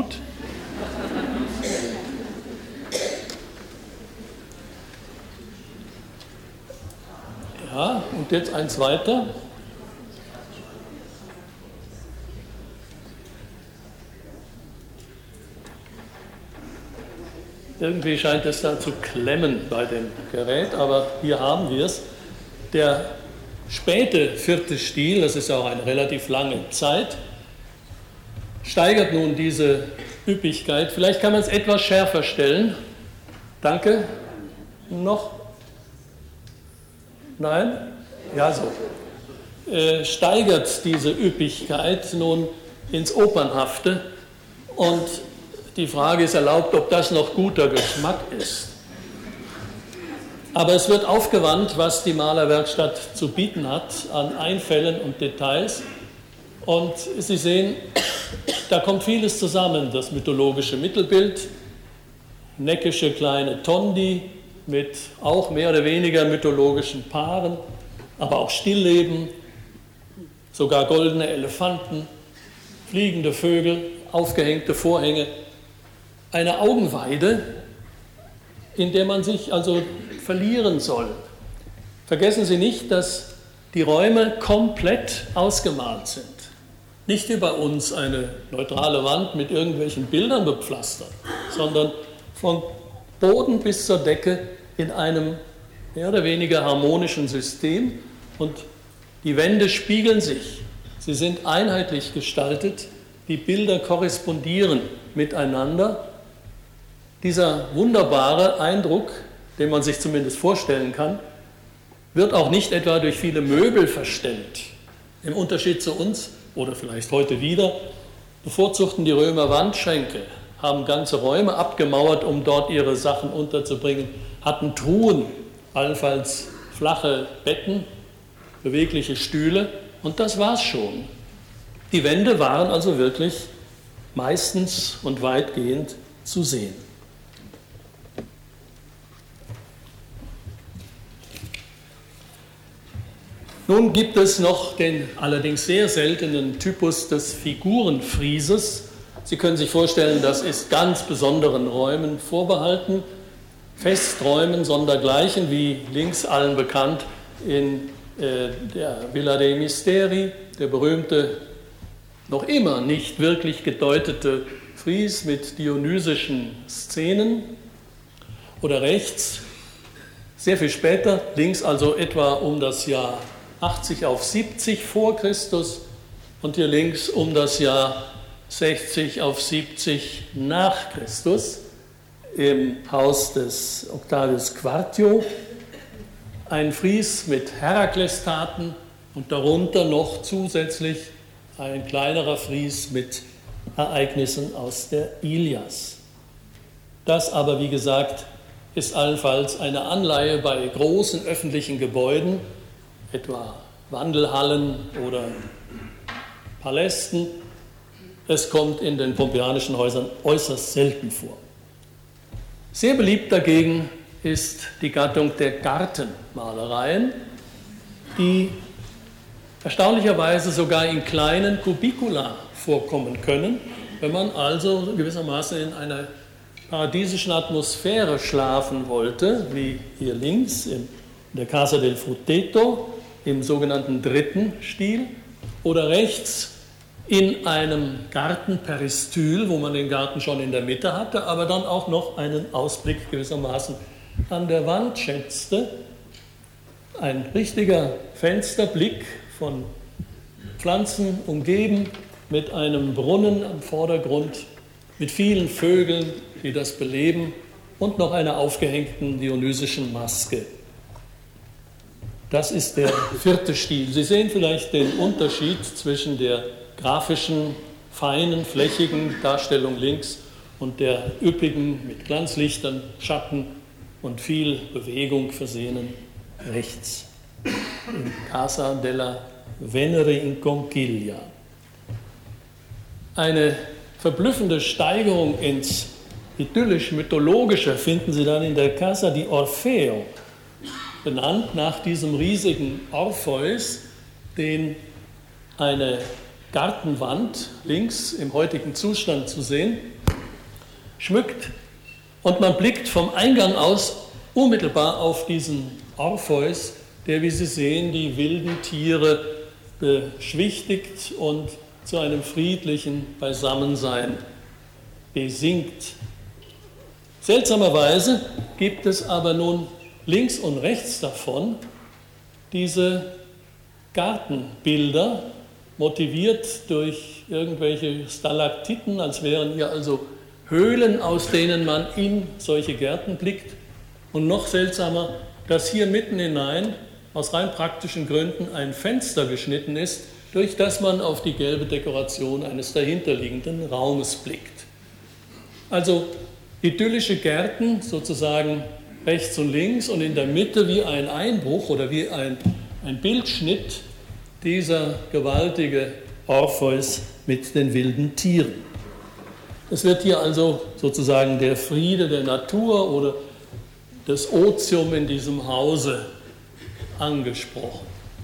Ja, und jetzt eins weiter. Irgendwie scheint es da zu klemmen bei dem Gerät, aber hier haben wir es. Der späte vierte Stil, das ist auch eine relativ lange Zeit, steigert nun diese Üppigkeit. Vielleicht kann man es etwas schärfer stellen. Danke. Noch? Nein? Ja, so. Äh, steigert diese Üppigkeit nun ins Opernhafte, und die Frage ist erlaubt, ob das noch guter Geschmack ist. Aber es wird aufgewandt, was die Malerwerkstatt zu bieten hat an Einfällen und Details. Und Sie sehen, da kommt vieles zusammen. Das mythologische Mittelbild, neckische kleine Tondi mit auch mehr oder weniger mythologischen Paaren, aber auch Stillleben, sogar goldene Elefanten, fliegende Vögel, aufgehängte Vorhänge. Eine Augenweide, in der man sich also verlieren soll. Vergessen Sie nicht, dass die Räume komplett ausgemalt sind. Nicht wie bei uns eine neutrale Wand mit irgendwelchen Bildern bepflastert, sondern von Boden bis zur Decke in einem mehr oder weniger harmonischen System, und die Wände spiegeln sich. Sie sind einheitlich gestaltet, die Bilder korrespondieren miteinander. Dieser wunderbare Eindruck, den man sich zumindest vorstellen kann, wird auch nicht etwa durch viele Möbel verstellt. Im Unterschied zu uns, oder vielleicht heute wieder, bevorzugten die Römer Wandschränke, haben ganze Räume abgemauert, um dort ihre Sachen unterzubringen, hatten Truhen, allenfalls flache Betten, bewegliche Stühle, und das war's schon. Die Wände waren also wirklich meistens und weitgehend zu sehen. Nun gibt es noch den allerdings sehr seltenen Typus des Figurenfrieses. Sie können sich vorstellen, das ist ganz besonderen Räumen vorbehalten, Festräumen sondergleichen, wie links allen bekannt in äh, der Villa dei Misteri, der berühmte, noch immer nicht wirklich gedeutete Fries mit dionysischen Szenen oder rechts, sehr viel später, links also etwa um das Jahr achtzig auf siebzig vor Christus und hier links um das Jahr sechzig auf siebzig nach Christus im Haus des Octavius Quartio, ein Fries mit Heraklestaten und darunter noch zusätzlich ein kleinerer Fries mit Ereignissen aus der Ilias. Das aber, wie gesagt, ist allenfalls eine Anleihe bei großen öffentlichen Gebäuden, etwa Wandelhallen oder Palästen. Es kommt in den pompeianischen Häusern äußerst selten vor. Sehr beliebt dagegen ist die Gattung der Gartenmalereien, die erstaunlicherweise sogar in kleinen Kubicula vorkommen können, wenn man also gewissermaßen in einer paradiesischen Atmosphäre schlafen wollte, wie hier links in der Casa del Frutteto im sogenannten dritten Stil oder rechts in einem Gartenperistyle, wo man den Garten schon in der Mitte hatte, aber dann auch noch einen Ausblick gewissermaßen an der Wand schätzte. Ein richtiger Fensterblick von Pflanzen umgeben, mit einem Brunnen am Vordergrund, mit vielen Vögeln, die das beleben und noch einer aufgehängten dionysischen Maske. Das ist der vierte Stil. Sie sehen vielleicht den Unterschied zwischen der grafischen, feinen, flächigen Darstellung links und der üppigen, mit Glanzlichtern, Schatten und viel Bewegung versehenen rechts. In Casa della Venere in Conchiglia. Eine verblüffende Steigerung ins idyllisch-mythologische finden Sie dann in der Casa di Orfeo, benannt nach diesem riesigen Orpheus, den eine Gartenwand links im heutigen Zustand zu sehen schmückt, und man blickt vom Eingang aus unmittelbar auf diesen Orpheus, der, wie Sie sehen, die wilden Tiere beschwichtigt und zu einem friedlichen Beisammensein besingt. Seltsamerweise gibt es aber nun links und rechts davon diese Gartenbilder, motiviert durch irgendwelche Stalaktiten, als wären hier also Höhlen, aus denen man in solche Gärten blickt. Und noch seltsamer, dass hier mitten hinein aus rein praktischen Gründen ein Fenster geschnitten ist, durch das man auf die gelbe Dekoration eines dahinterliegenden Raumes blickt. Also idyllische Gärten sozusagen rechts und links und in der Mitte wie ein Einbruch oder wie ein, ein Bildschnitt dieser gewaltige Orpheus mit den wilden Tieren. Es wird hier also sozusagen der Friede der Natur oder das Otium in diesem Hause angesprochen.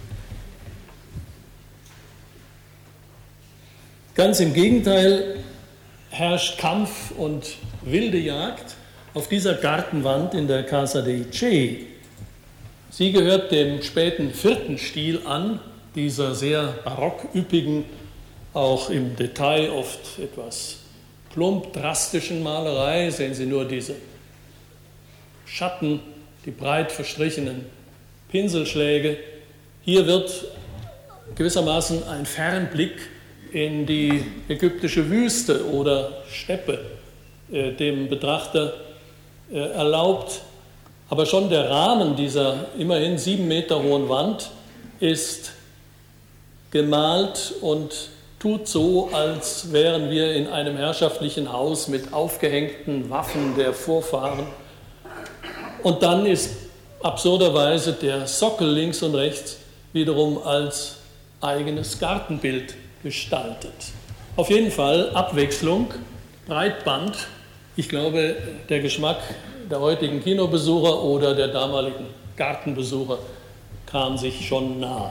Ganz im Gegenteil herrscht Kampf und wilde Jagd auf dieser Gartenwand in der Casa dei Cei. Sie gehört dem späten vierten Stil an, dieser sehr barock-üppigen, auch im Detail oft etwas plump drastischen Malerei. Sehen Sie nur diese Schatten, die breit verstrichenen Pinselschläge. Hier wird gewissermaßen ein Fernblick in die ägyptische Wüste oder Steppe äh, dem Betrachter äh, erlaubt. Aber schon der Rahmen dieser immerhin sieben Meter hohen Wand ist gemalt und tut so, als wären wir in einem herrschaftlichen Haus mit aufgehängten Waffen der Vorfahren. Und dann ist absurderweise der Sockel links und rechts wiederum als eigenes Gartenbild gestaltet. Auf jeden Fall Abwechslung, Breitband. Ich glaube, der Geschmack der heutigen Kinobesucher oder der damaligen Gartenbesucher kam sich schon nahe.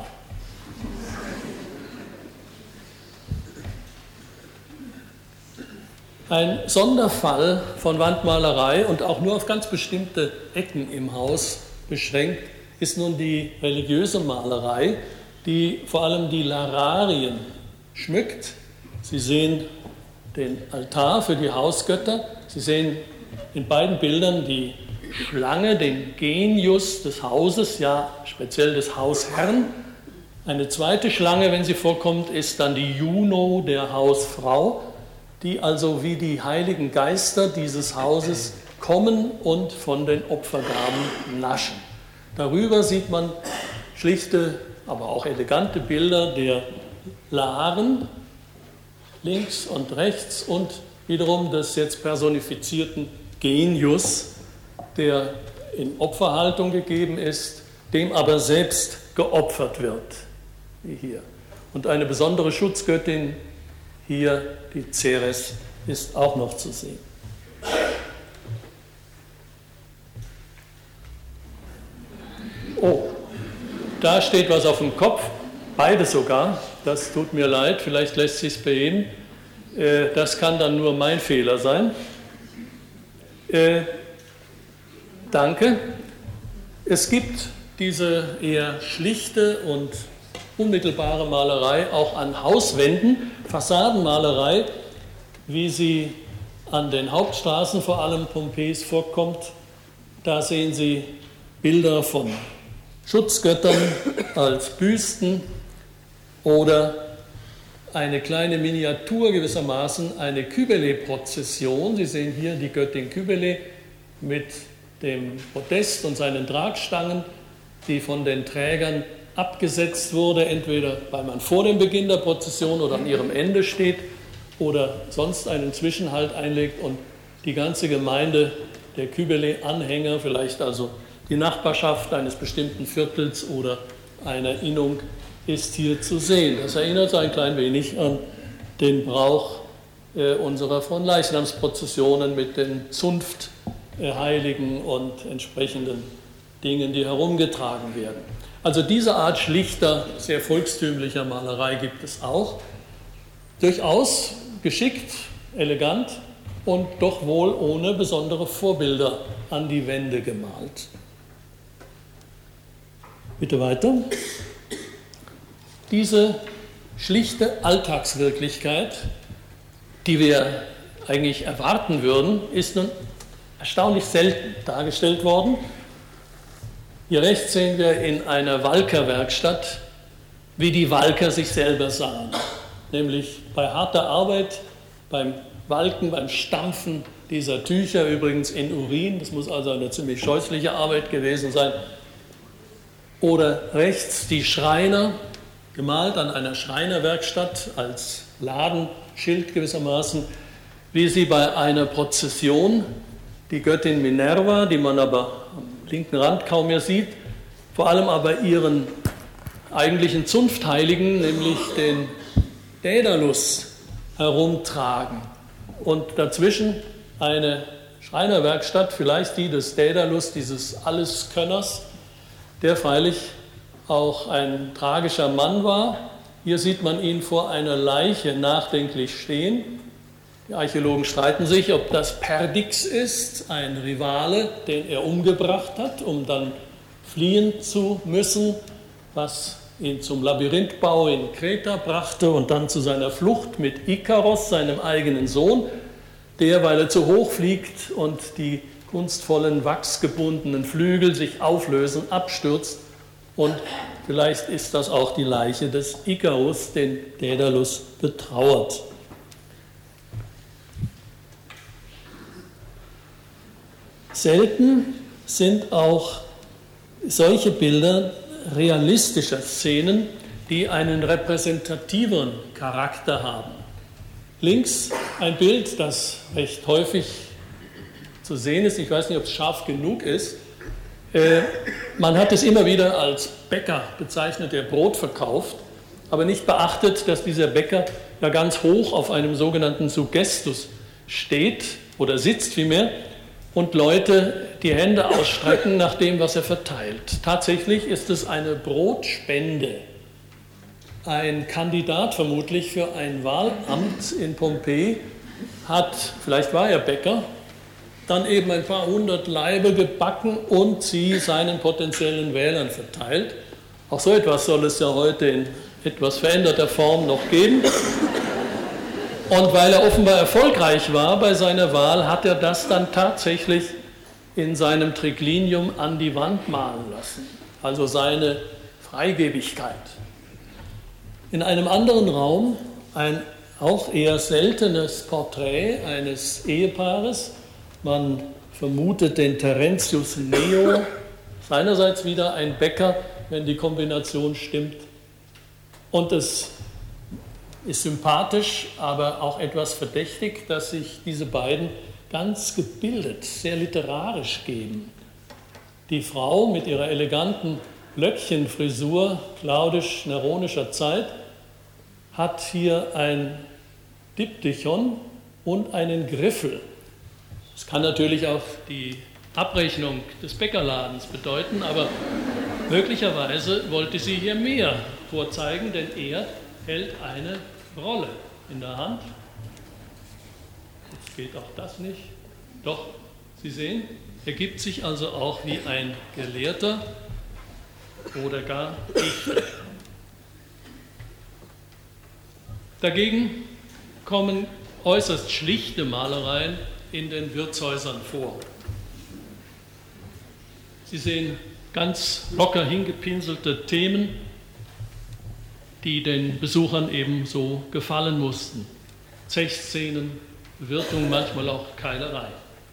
Ein Sonderfall von Wandmalerei und auch nur auf ganz bestimmte Ecken im Haus beschränkt ist nun die religiöse Malerei, die vor allem die Lararien schmückt. Sie sehen den Altar für die Hausgötter. Sie sehen in beiden Bildern die Schlange, den Genius des Hauses, ja speziell des Hausherrn. Eine zweite Schlange, wenn sie vorkommt, ist dann die Juno, der Hausfrau, die also wie die heiligen Geister dieses Hauses kommen und von den Opfergaben naschen. Darüber sieht man schlichte, aber auch elegante Bilder der Laren links und rechts und wiederum des jetzt personifizierten Genius, der in Opferhaltung gegeben ist, dem aber selbst geopfert wird, wie hier. Und eine besondere Schutzgöttin, hier die Ceres, ist auch noch zu sehen. Oh, da steht was auf dem Kopf, beide sogar, das tut mir leid, vielleicht lässt sich es beheben. Das kann dann nur mein Fehler sein. Äh, danke. Es gibt diese eher schlichte und unmittelbare Malerei auch an Hauswänden, Fassadenmalerei, wie sie an den Hauptstraßen vor allem Pompeis vorkommt. Da sehen Sie Bilder von Schutzgöttern als Büsten oder eine kleine Miniatur gewissermaßen, eine Kybele-Prozession. Sie sehen hier die Göttin Kybele mit dem Podest und seinen Tragstangen, die von den Trägern abgesetzt wurde, entweder weil man vor dem Beginn der Prozession oder an ihrem Ende steht oder sonst einen Zwischenhalt einlegt und die ganze Gemeinde der Kybele-Anhänger, vielleicht also die Nachbarschaft eines bestimmten Viertels oder einer Innung, ist hier zu sehen. Das erinnert so ein klein wenig an den Brauch äh, unserer Fronleichnamsprozessionen mit den Zunftheiligen und entsprechenden Dingen, die herumgetragen werden. Also diese Art schlichter, sehr volkstümlicher Malerei gibt es auch. Durchaus geschickt, elegant und doch wohl ohne besondere Vorbilder an die Wände gemalt. Bitte weiter. Diese schlichte Alltagswirklichkeit, die wir eigentlich erwarten würden, ist nun erstaunlich selten dargestellt worden. Hier rechts sehen wir in einer Walker-Werkstatt, wie die Walker sich selber sahen. Nämlich bei harter Arbeit, beim Walken, beim Stampfen dieser Tücher, übrigens in Urin, das muss also eine ziemlich scheußliche Arbeit gewesen sein. Oder rechts die Schreiner, gemalt an einer Schreinerwerkstatt als Ladenschild gewissermaßen, wie sie bei einer Prozession die Göttin Minerva, die man aber am linken Rand kaum mehr sieht, vor allem aber ihren eigentlichen Zunftheiligen, nämlich den Daedalus, herumtragen. Und dazwischen eine Schreinerwerkstatt, vielleicht die des Daedalus, dieses Alleskönners, der freilich auch ein tragischer Mann war. Hier sieht man ihn vor einer Leiche nachdenklich stehen. Die Archäologen streiten sich, ob das Perdix ist, ein Rivale, den er umgebracht hat, um dann fliehen zu müssen, was ihn zum Labyrinthbau in Kreta brachte und dann zu seiner Flucht mit Ikaros, seinem eigenen Sohn, der, weil er zu hoch fliegt und die kunstvollen, wachsgebundenen Flügel sich auflösen, abstürzt. Und vielleicht ist das auch die Leiche des Ikarus, den Daedalus betrauert. Selten sind auch solche Bilder realistischer Szenen, die einen repräsentativeren Charakter haben. Links ein Bild, das recht häufig zu sehen ist, ich weiß nicht, ob es scharf genug ist. Äh, man hat es immer wieder als Bäcker bezeichnet, der Brot verkauft, aber nicht beachtet, dass dieser Bäcker ja ganz hoch auf einem sogenannten Suggestus steht oder sitzt vielmehr und Leute die Hände ausstrecken nach dem, was er verteilt. Tatsächlich ist es eine Brotspende. Ein Kandidat vermutlich für ein Wahlamt in Pompeji hat, vielleicht war er Bäcker, dann eben ein paar hundert Laibe gebacken und sie seinen potenziellen Wählern verteilt. Auch so etwas soll es ja heute in etwas veränderter Form noch geben. Und weil er offenbar erfolgreich war bei seiner Wahl, hat er das dann tatsächlich in seinem Triclinium an die Wand malen lassen. Also seine Freigebigkeit. In einem anderen Raum ein auch eher seltenes Porträt eines Ehepaares. Man vermutet den Terentius Neo, seinerseits wieder ein Bäcker, wenn die Kombination stimmt. Und es ist sympathisch, aber auch etwas verdächtig, dass sich diese beiden ganz gebildet, sehr literarisch geben. Die Frau mit ihrer eleganten Löckchenfrisur claudisch-neronischer Zeit hat hier ein Diptychon und einen Griffel. Das kann natürlich auch die Abrechnung des Bäckerladens bedeuten, aber möglicherweise wollte sie hier mehr vorzeigen, denn er hält eine Rolle in der Hand. Jetzt geht auch das nicht. Doch, Sie sehen, er gibt sich also auch wie ein Gelehrter oder gar Dichter. Dagegen kommen äußerst schlichte Malereien in den Wirtshäusern vor. Sie sehen ganz locker hingepinselte Themen, die den Besuchern eben so gefallen mussten. Zechszenen, Bewirtung, manchmal auch Keilerei.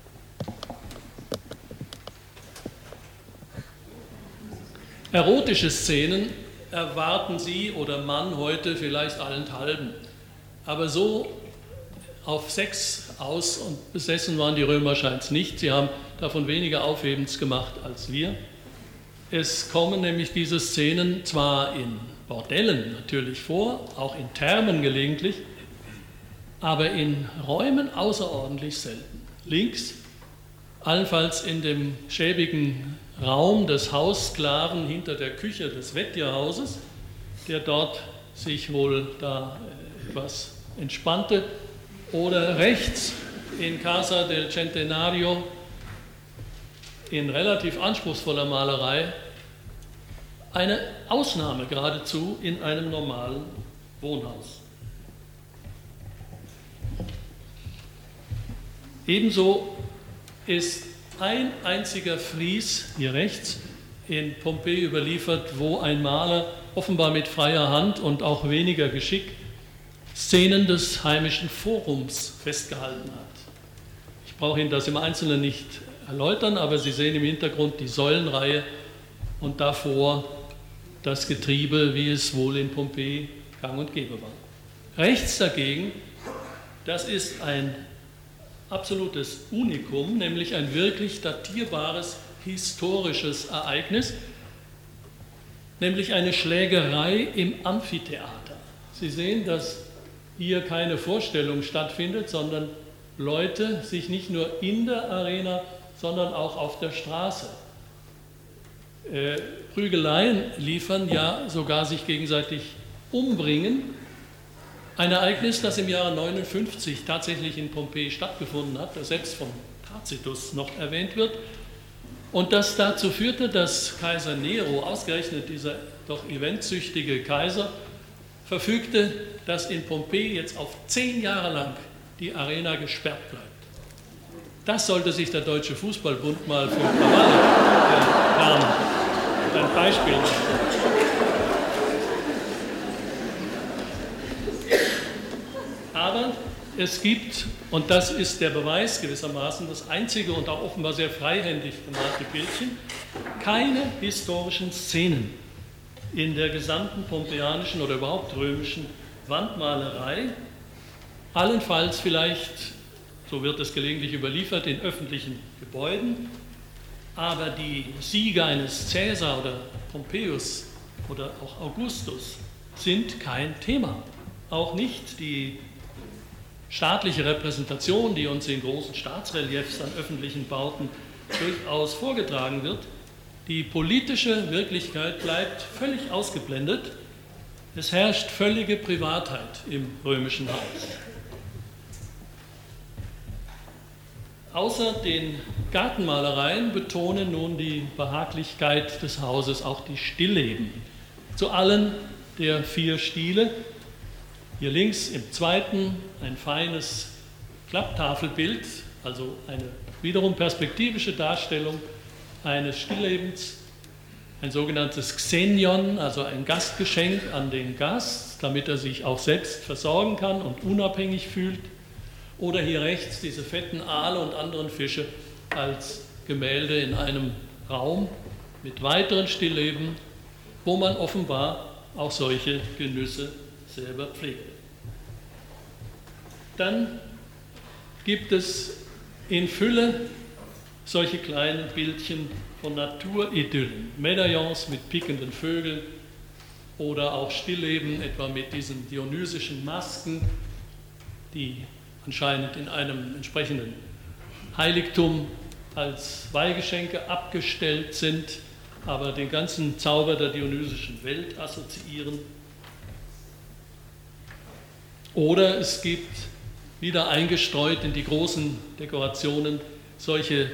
Erotische Szenen erwarten Sie oder man heute vielleicht allenthalben. Aber so auf Sex aus und besessen waren die Römer scheint's nicht. Sie haben davon weniger Aufhebens gemacht als wir. Es kommen nämlich diese Szenen zwar in Bordellen natürlich vor, auch in Thermen gelegentlich, aber in Räumen außerordentlich selten. Links, allenfalls in dem schäbigen Raum des Haussklaven hinter der Küche des Wettierhauses, der dort sich wohl da etwas entspannte, oder rechts in Casa del Centenario in relativ anspruchsvoller Malerei eine Ausnahme geradezu in einem normalen Wohnhaus. Ebenso ist ein einziger Fries hier rechts in Pompeji überliefert, wo ein Maler offenbar mit freier Hand und auch weniger Geschick Szenen des heimischen Forums festgehalten hat. Ich brauche Ihnen das im Einzelnen nicht erläutern, aber Sie sehen im Hintergrund die Säulenreihe und davor das Getriebe, wie es wohl in Pompeji gang und gäbe war. Rechts dagegen, das ist ein absolutes Unikum, nämlich ein wirklich datierbares historisches Ereignis, nämlich eine Schlägerei im Amphitheater. Sie sehen, dass hier keine Vorstellung stattfindet, sondern Leute sich nicht nur in der Arena, sondern auch auf der Straße äh, Prügeleien liefern, ja sogar sich gegenseitig umbringen. Ein Ereignis, das im Jahre neunundfünfzig tatsächlich in Pompeji stattgefunden hat, das selbst von Tacitus noch erwähnt wird und das dazu führte, dass Kaiser Nero, ausgerechnet dieser doch eventsüchtige Kaiser, verfügte, dass in Pompeji jetzt auf zehn Jahre lang die Arena gesperrt bleibt. Das sollte sich der Deutsche Fußballbund mal für Krawall äh, ein Beispiel machen. Aber es gibt, und das ist der Beweis gewissermaßen, das einzige und auch offenbar sehr freihändig gemalte Bildchen, keine historischen Szenen in der gesamten pompeianischen oder überhaupt römischen Wandmalerei, allenfalls vielleicht, so wird es gelegentlich überliefert, in öffentlichen Gebäuden, aber die Siege eines Caesar oder Pompeius oder auch Augustus sind kein Thema. Auch nicht die staatliche Repräsentation, die uns in großen Staatsreliefs an öffentlichen Bauten durchaus vorgetragen wird. Die politische Wirklichkeit bleibt völlig ausgeblendet. Es herrscht völlige Privatheit im römischen Haus. Außer den Gartenmalereien betonen nun die Behaglichkeit des Hauses auch die Stillleben. Zu allen der vier Stile Hier links im zweiten ein feines Klapptafelbild, also eine wiederum perspektivische Darstellung eines Stilllebens, ein sogenanntes Xenion, also ein Gastgeschenk an den Gast, damit er sich auch selbst versorgen kann und unabhängig fühlt. Oder hier rechts diese fetten Aale und anderen Fische als Gemälde in einem Raum mit weiteren Stillleben, wo man offenbar auch solche Genüsse selber pflegt. Dann gibt es in Fülle solche kleinen Bildchen von Naturidyllen, Medaillons mit pickenden Vögeln oder auch Stillleben, etwa mit diesen dionysischen Masken, die anscheinend in einem entsprechenden Heiligtum als Weihgeschenke abgestellt sind, aber den ganzen Zauber der dionysischen Welt assoziieren. Oder es gibt wieder eingestreut in die großen Dekorationen solche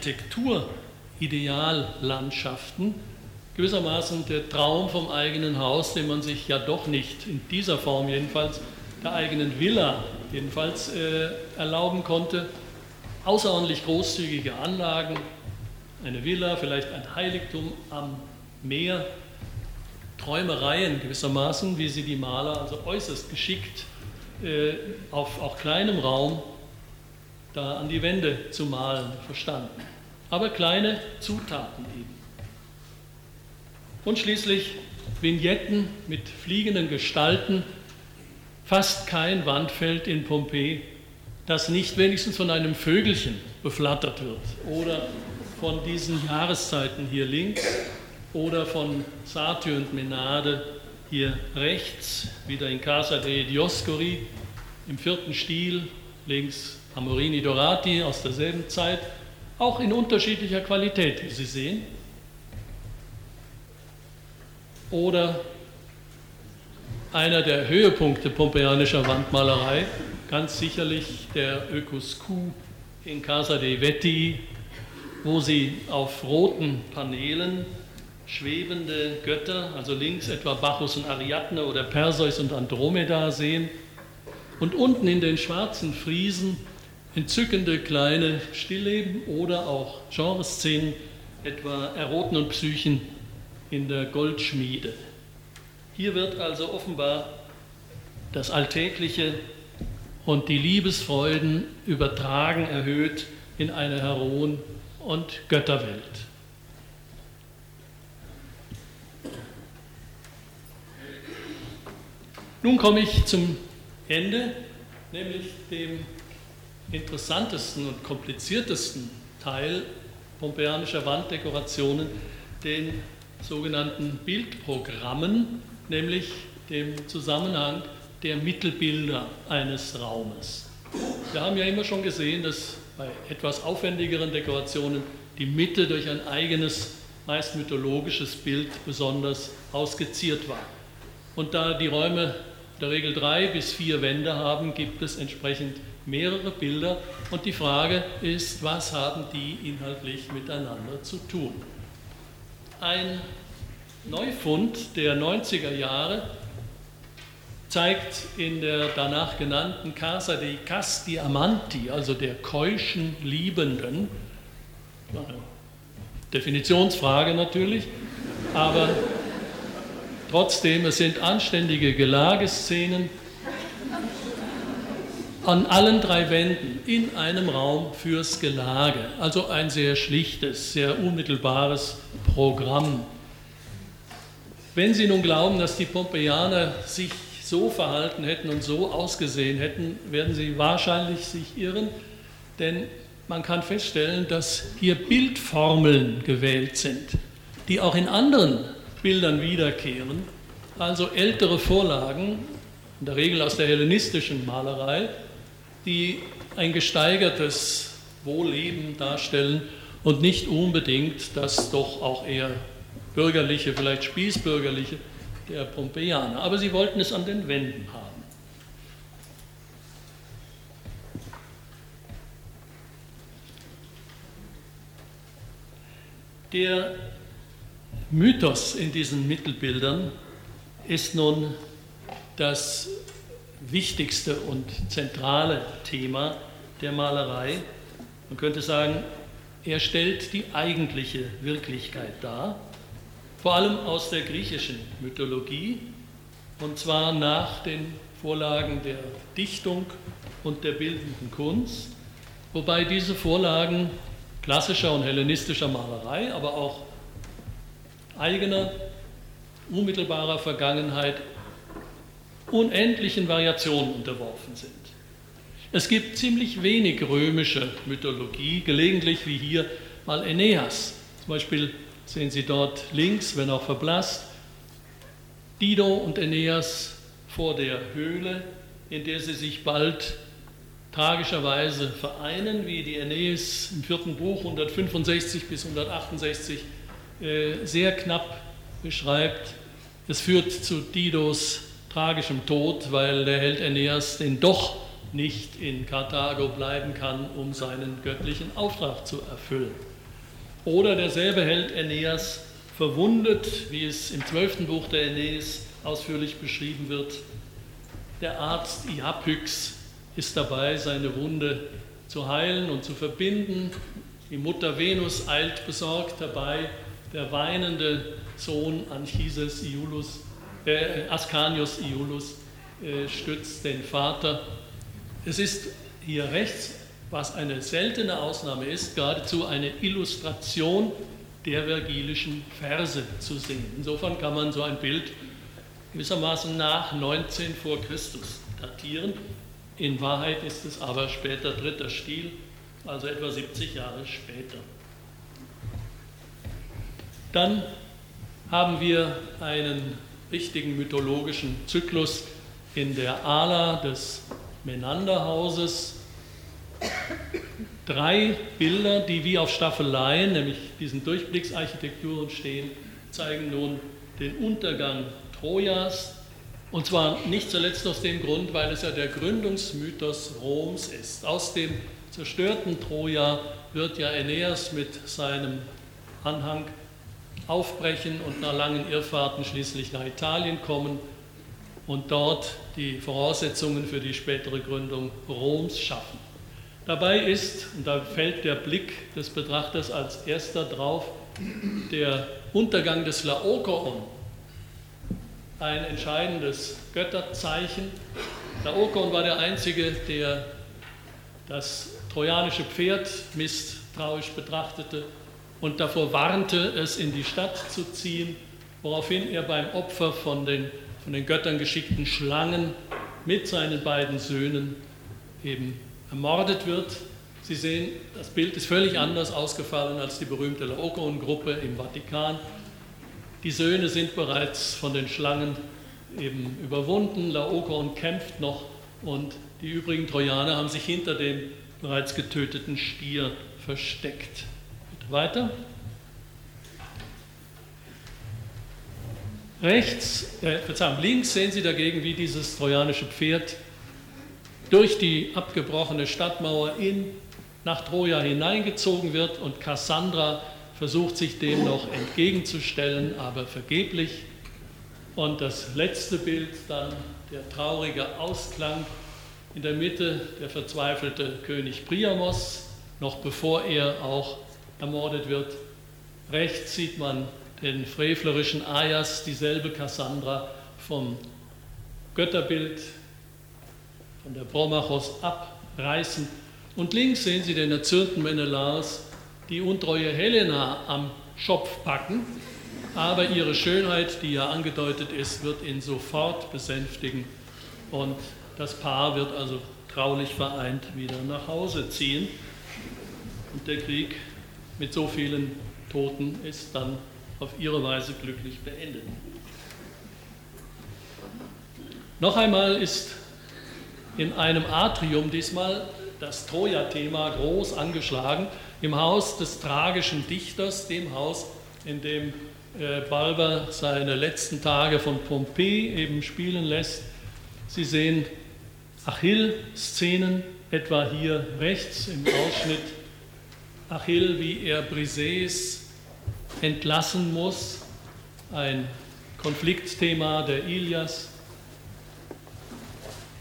Architekturideallandschaften, gewissermaßen der Traum vom eigenen Haus, den man sich ja doch nicht in dieser Form jedenfalls, der eigenen Villa jedenfalls äh, erlauben konnte. Außerordentlich großzügige Anlagen, eine Villa, vielleicht ein Heiligtum am Meer, Träumereien gewissermaßen, wie sie die Maler also äußerst geschickt äh, auf auch kleinem Raum da an die Wände zu malen verstanden. Aber kleine Zutaten eben. Und schließlich Vignetten mit fliegenden Gestalten, fast kein Wandfeld in Pompeji, das nicht wenigstens von einem Vögelchen beflattert wird oder von diesen Jahreszeiten hier links oder von Satyr und Menade hier rechts, wieder in Casa dei Dioscuri im vierten Stil, links Amorini Dorati aus derselben Zeit, auch in unterschiedlicher Qualität, wie Sie sehen. Oder einer der Höhepunkte pompeianischer Wandmalerei, ganz sicherlich der Ökuscu in Casa dei Vetti, wo Sie auf roten Paneelen schwebende Götter, also links etwa Bacchus und Ariadne oder Perseus und Andromeda sehen und unten in den schwarzen Friesen entzückende kleine Stillleben oder auch Genreszenen, etwa Eroten und Psychen in der Goldschmiede. Hier wird also offenbar das Alltägliche und die Liebesfreuden übertragen, erhöht in eine Heroen- und Götterwelt. Nun komme ich zum Ende, nämlich dem interessantesten und kompliziertesten Teil pompeianischer Wanddekorationen, den sogenannten Bildprogrammen, nämlich dem Zusammenhang der Mittelbilder eines Raumes. Wir haben ja immer schon gesehen, dass bei etwas aufwendigeren Dekorationen die Mitte durch ein eigenes, meist mythologisches Bild besonders ausgeziert war. Und da die Räume in der Regel drei bis vier Wände haben, gibt es entsprechend mehrere Bilder. Und die Frage ist, was haben die inhaltlich miteinander zu tun? Ein Neufund der neunziger Jahre zeigt in der danach genannten Casa dei Casti Amanti, also der keuschen Liebenden, eine Definitionsfrage natürlich, aber trotzdem, es sind anständige Gelageszenen an allen drei Wänden in einem Raum fürs Gelage, also ein sehr schlichtes, sehr unmittelbares Programm. Wenn Sie nun glauben, dass die Pompeianer sich so verhalten hätten und so ausgesehen hätten, werden Sie wahrscheinlich sich irren, denn man kann feststellen, dass hier Bildformeln gewählt sind, die auch in anderen Bildern wiederkehren, also ältere Vorlagen, in der Regel aus der hellenistischen Malerei, die ein gesteigertes Wohlleben darstellen und nicht unbedingt das doch auch eher bürgerliche, vielleicht spießbürgerliche der Pompeianer. Aber sie wollten es an den Wänden haben. Der Mythos in diesen Mittelbildern ist nun, dass wichtigste und zentrale Thema der Malerei. Man könnte sagen, er stellt die eigentliche Wirklichkeit dar, vor allem aus der griechischen Mythologie, und zwar nach den Vorlagen der Dichtung und der bildenden Kunst, wobei diese Vorlagen klassischer und hellenistischer Malerei, aber auch eigener, unmittelbarer Vergangenheit unendlichen Variationen unterworfen sind. Es gibt ziemlich wenig römische Mythologie, gelegentlich wie hier mal Aeneas. Zum Beispiel sehen Sie dort links, wenn auch verblasst, Dido und Aeneas vor der Höhle, in der sie sich bald tragischerweise vereinen, wie die Aeneis im vierten Buch hundertfünfundsechzig bis hundertachtundsechzig äh, sehr knapp beschreibt. Es führt zu Didos tragischem Tod, weil der Held Aeneas den doch nicht in Karthago bleiben kann, um seinen göttlichen Auftrag zu erfüllen. Oder derselbe Held Aeneas verwundet, wie es im zwölften Buch der Aeneis ausführlich beschrieben wird. Der Arzt Iapyx ist dabei, seine Wunde zu heilen und zu verbinden. Die Mutter Venus eilt besorgt herbei. Der weinende Sohn Anchises Iulus, äh, Ascanius Iulus äh, stützt den Vater. Es ist hier rechts, was eine seltene Ausnahme ist, geradezu eine Illustration der vergilischen Verse zu sehen. Insofern kann man so ein Bild gewissermaßen nach neunzehn vor Christus datieren. In Wahrheit ist es aber später dritter Stil, also etwa siebzig Jahre später. Dann haben wir einen wichtigen mythologischen Zyklus in der Ala des Menanderhauses. Drei Bilder, die wie auf Staffeleien, nämlich diesen Durchblicksarchitekturen stehen, zeigen nun den Untergang Trojas, und zwar nicht zuletzt aus dem Grund, weil es ja der Gründungsmythos Roms ist. Aus dem zerstörten Troja wird ja Aeneas mit seinem Anhang aufbrechen und nach langen Irrfahrten schließlich nach Italien kommen und dort die Voraussetzungen für die spätere Gründung Roms schaffen. Dabei ist, und da fällt der Blick des Betrachters als erster drauf, der Untergang des Laokoon, ein entscheidendes Götterzeichen. Laokoon war der Einzige, der das trojanische Pferd misstrauisch betrachtete und davor warnte, es in die Stadt zu ziehen, woraufhin er beim Opfer von den, von den Göttern geschickten Schlangen mit seinen beiden Söhnen eben ermordet wird. Sie sehen, das Bild ist völlig anders ausgefallen als die berühmte Laokoon-Gruppe im Vatikan. Die Söhne sind bereits von den Schlangen eben überwunden, Laokoon kämpft noch und die übrigen Trojaner haben sich hinter dem bereits getöteten Stier versteckt. Bitte weiter. Rechts, äh, Verzeihung, links sehen Sie dagegen, wie dieses trojanische Pferd durch die abgebrochene Stadtmauer in, nach Troja hineingezogen wird und Kassandra versucht sich dem noch entgegenzustellen, aber vergeblich. Und das letzte Bild dann, der traurige Ausklang, in der Mitte der verzweifelte König Priamos, noch bevor er auch ermordet wird. Rechts sieht man den frevlerischen Aias, dieselbe Kassandra vom Götterbild, von der Promachos abreißen. Und links sehen Sie den erzürnten Menelaos, die untreue Helena am Schopf packen, aber ihre Schönheit, die ja angedeutet ist, wird ihn sofort besänftigen und das Paar wird also traulich vereint wieder nach Hause ziehen und der Krieg mit so vielen Toten ist dann auf ihre Weise glücklich beendet. Noch einmal ist in einem Atrium diesmal das Troja-Thema groß angeschlagen, im Haus des tragischen Dichters, dem Haus, in dem äh, Balber seine letzten Tage von Pompeji eben spielen lässt. Sie sehen Achill-Szenen, etwa hier rechts im Ausschnitt. Achill, wie er Briseis entlassen muss, ein Konfliktthema der Ilias.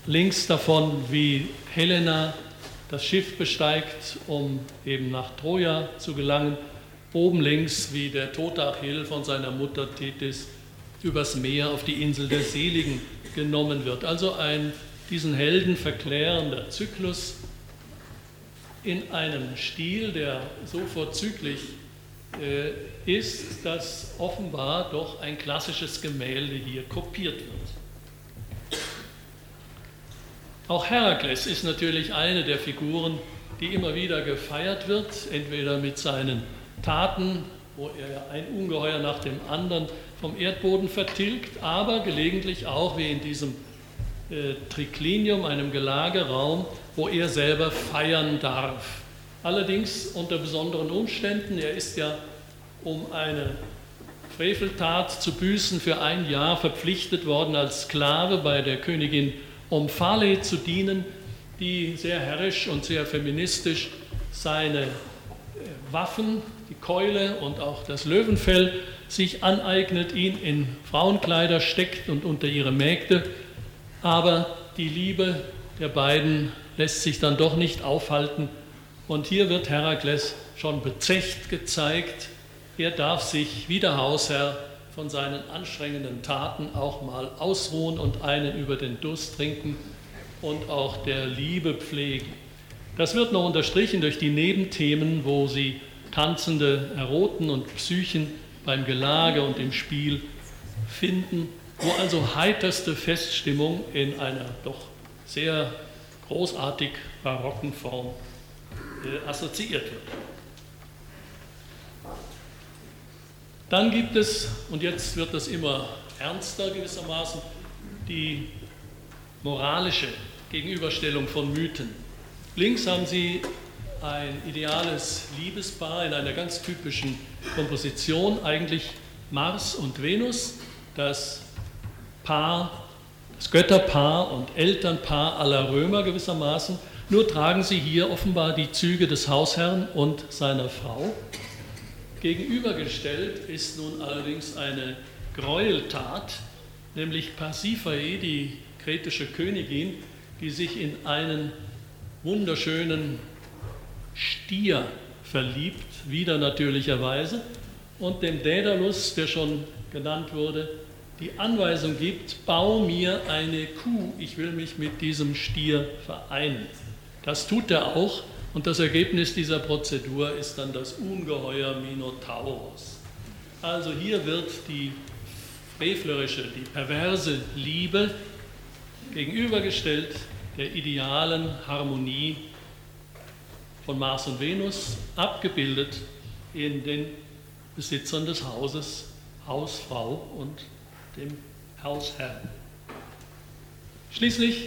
links davon, wie Helena das Schiff besteigt, um eben nach Troja zu gelangen. Oben links, wie der tote Achill von seiner Mutter Tethys übers Meer auf die Insel der Seligen genommen wird. Also ein diesen Helden verklärender Zyklus in einem Stil, der so vorzüglich äh, ist, dass offenbar doch ein klassisches Gemälde hier kopiert wird. Auch Herakles ist natürlich eine der Figuren, die immer wieder gefeiert wird, entweder mit seinen Taten, wo er ein Ungeheuer nach dem anderen vom Erdboden vertilgt, aber gelegentlich auch wie in diesem äh, Triclinium, einem Gelageraum, wo er selber feiern darf. Allerdings unter besonderen Umständen. Er ist ja, um eine Freveltat zu büßen, für ein Jahr verpflichtet worden, als Sklave bei der Königin Omphale zu dienen, die sehr herrisch und sehr feministisch seine Waffen, die Keule und auch das Löwenfell sich aneignet, ihn in Frauenkleider steckt und unter ihre Mägde. Aber die Liebe der beiden lässt sich dann doch nicht aufhalten. Und hier wird Herakles schon bezecht gezeigt. Er darf sich wie der Hausherr von seinen anstrengenden Taten auch mal ausruhen und einen über den Durst trinken und auch der Liebe pflegen. Das wird noch unterstrichen durch die Nebenthemen, wo sie tanzende Eroten und Psychen beim Gelage und im Spiel finden, wo also heiterste Feststimmung in einer doch sehr großartig barocken Form äh, assoziiert wird. Dann gibt es, und jetzt wird das immer ernster gewissermaßen, die moralische Gegenüberstellung von Mythen. Links haben Sie ein ideales Liebespaar in einer ganz typischen Komposition, eigentlich Mars und Venus, das Paar, das Götterpaar und Elternpaar aller Römer gewissermaßen. Nur tragen sie hier offenbar die Züge des Hausherrn und seiner Frau. Gegenübergestellt ist nun allerdings eine Gräueltat, nämlich Pasiphae, die kretische Königin, die sich in einen wunderschönen Stier verliebt, wieder natürlicherweise, und dem Daedalus, der schon genannt wurde, die Anweisung gibt, bau mir eine Kuh, ich will mich mit diesem Stier vereinen. Das tut er auch, und das Ergebnis dieser Prozedur ist dann das Ungeheuer Minotaurus. Also hier wird die frevlerische, die perverse Liebe gegenübergestellt der idealen Harmonie von Mars und Venus, abgebildet in den Besitzern des Hauses, Hausfrau und dem Hausherrn. Schließlich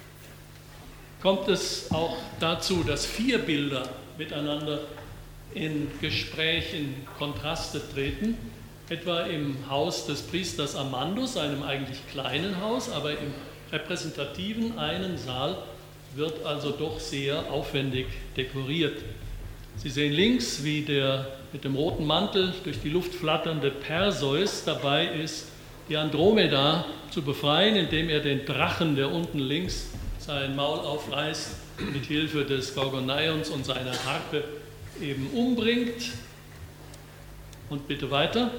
kommt es auch dazu, dass vier Bilder miteinander in Gespräch, in Kontraste treten, etwa im Haus des Priesters Amandus, einem eigentlich kleinen Haus, aber im repräsentativen einen Saal wird also doch sehr aufwendig dekoriert. Sie sehen links, wie der mit dem roten Mantel durch die Luft flatternde Perseus dabei ist, die Andromeda zu befreien, indem er den Drachen, der unten links sein Maul aufreißt, mit Hilfe des Gorgoneions und seiner Harpe eben umbringt. Und bitte weiter.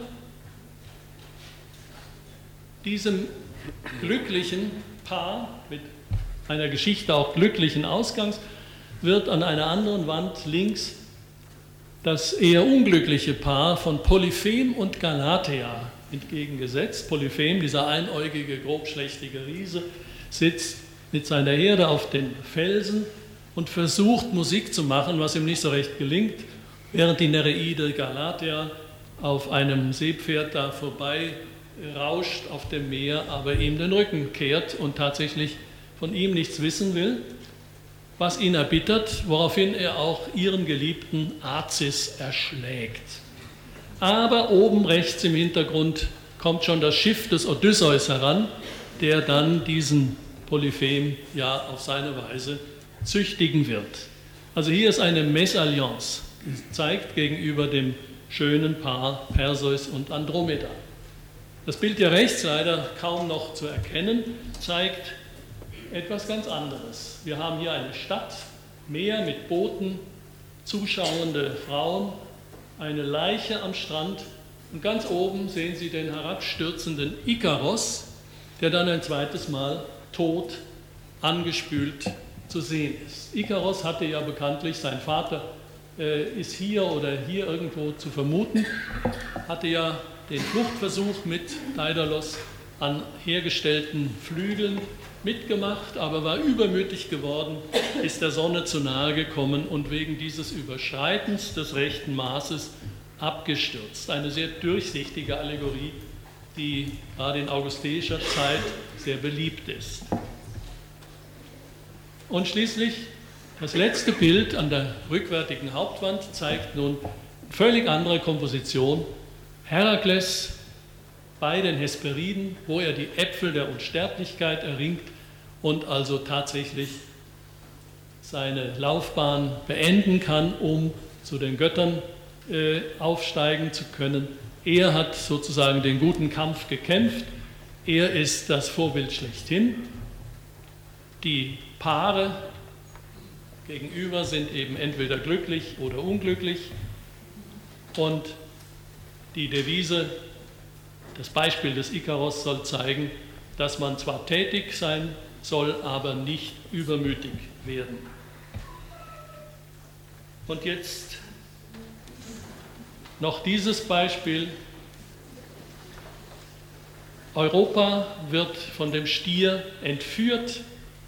Diesem glücklichen Paar mit einer Geschichte auch glücklichen Ausgangs wird an einer anderen Wand links das eher unglückliche Paar von Polyphem und Galatea entgegengesetzt. Polyphem, dieser einäugige, grobschlächtige Riese, sitzt mit seiner Herde auf den Felsen und versucht Musik zu machen, was ihm nicht so recht gelingt, während die Nereide Galatea auf einem Seepferd da vorbei rauscht auf dem Meer, aber ihm den Rücken kehrt und tatsächlich von ihm nichts wissen will, was ihn erbittert, woraufhin er auch ihren geliebten Azis erschlägt. Aber oben rechts im Hintergrund kommt schon das Schiff des Odysseus heran, der dann diesen Polyphem ja auf seine Weise züchtigen wird. Also hier ist eine Mesalliance, die zeigt gegenüber dem schönen Paar Perseus und Andromeda. Das Bild hier rechts, leider kaum noch zu erkennen, zeigt etwas ganz anderes. Wir haben hier eine Stadt, Meer mit Booten, zuschauende Frauen, eine Leiche am Strand und ganz oben sehen Sie den herabstürzenden Ikaros, der dann ein zweites Mal tot angespült zu sehen ist. Ikaros hatte ja bekanntlich, sein Vater äh, ist hier oder hier irgendwo zu vermuten, hatte ja den Fluchtversuch mit Daidalos an hergestellten Flügeln mitgemacht, aber war übermütig geworden, ist der Sonne zu nahe gekommen und wegen dieses Überschreitens des rechten Maßes abgestürzt. Eine sehr durchsichtige Allegorie, die gerade in augusteischer Zeit sehr beliebt ist. Und schließlich das letzte Bild an der rückwärtigen Hauptwand zeigt nun eine völlig andere Komposition. Herakles bei den Hesperiden, wo er die Äpfel der Unsterblichkeit erringt und also tatsächlich seine Laufbahn beenden kann, um zu den Göttern äh, aufsteigen zu können. Er hat sozusagen den guten Kampf gekämpft, er ist das Vorbild schlechthin. Die Paare gegenüber sind eben entweder glücklich oder unglücklich und die Devise, das Beispiel des Ikaros soll zeigen, dass man zwar tätig sein soll, aber nicht übermütig werden. Und jetzt noch dieses Beispiel. Europa wird von dem Stier entführt.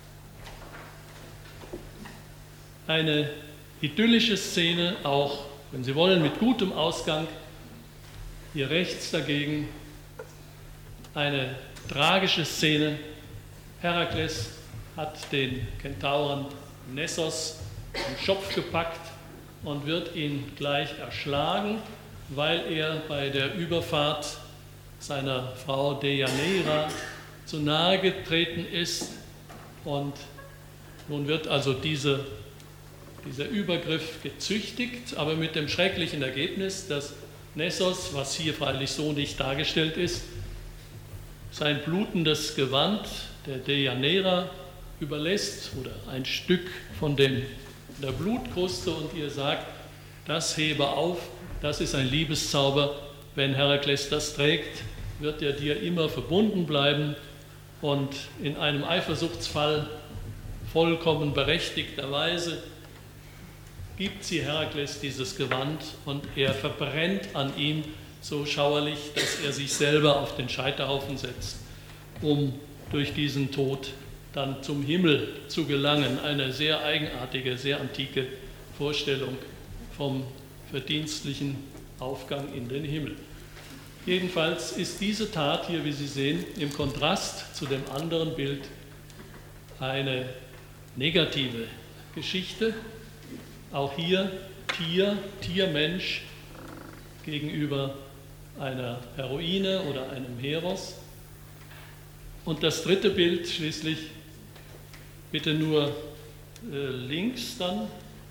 Eine idyllische Szene, auch wenn Sie wollen, mit gutem Ausgang. Hier rechts dagegen eine tragische Szene. Herakles hat den Kentauren Nessos am Schopf gepackt und wird ihn gleich erschlagen, weil er bei der Überfahrt seiner Frau Deianeira zu nahe getreten ist. Und nun wird also diese, dieser Übergriff gezüchtigt, aber mit dem schrecklichen Ergebnis, dass Nessos, was hier freilich so nicht dargestellt ist, sein blutendes Gewand der Deianeira überlässt oder ein Stück von dem, der Blutkruste und ihr sagt, das hebe auf, das ist ein Liebeszauber, wenn Herakles das trägt, wird er dir immer verbunden bleiben und in einem Eifersuchtsfall vollkommen berechtigterweise gibt sie Herakles dieses Gewand und er verbrennt an ihm so schauerlich, dass er sich selber auf den Scheiterhaufen setzt, um durch diesen Tod dann zum Himmel zu gelangen. Eine sehr eigenartige, sehr antike Vorstellung vom verdienstlichen Aufgang in den Himmel. Jedenfalls ist diese Tat hier, wie Sie sehen, im Kontrast zu dem anderen Bild eine negative Geschichte. Auch hier Tier, Tiermensch gegenüber einer Heroine oder einem Heros. Und das dritte Bild schließlich, bitte nur äh, links dann,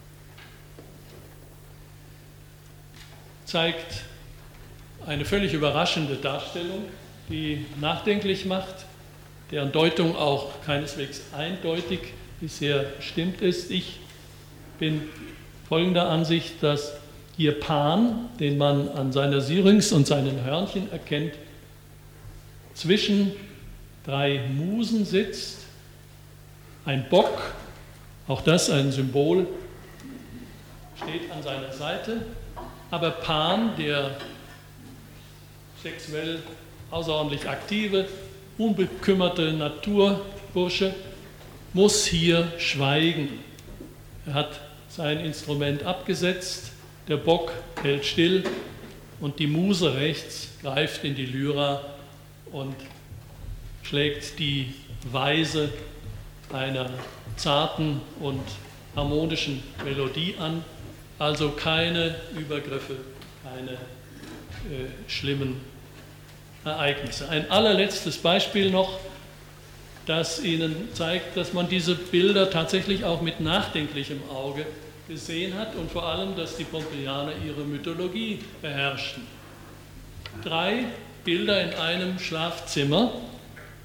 zeigt eine völlig überraschende Darstellung, die nachdenklich macht, deren Deutung auch keineswegs eindeutig bisher bestimmt ist. Ich bin folgender Ansicht, dass hier Pan, den man an seiner Syrinx und seinen Hörnchen erkennt, zwischen drei Musen sitzt, ein Bock, auch das ein Symbol, steht an seiner Seite, aber Pan, der sexuell außerordentlich aktive, unbekümmerte Naturbursche, muss hier schweigen. Er hat sein Instrument abgesetzt, der Bock hält still und die Muse rechts greift in die Lyra und schlägt die Weise einer zarten und harmonischen Melodie an, also keine Übergriffe, keine äh, schlimmen Ereignisse. Ein allerletztes Beispiel noch, das Ihnen zeigt, dass man diese Bilder tatsächlich auch mit nachdenklichem Auge gesehen hat und vor allem, dass die Pompeianer ihre Mythologie beherrschten. Drei Bilder in einem Schlafzimmer,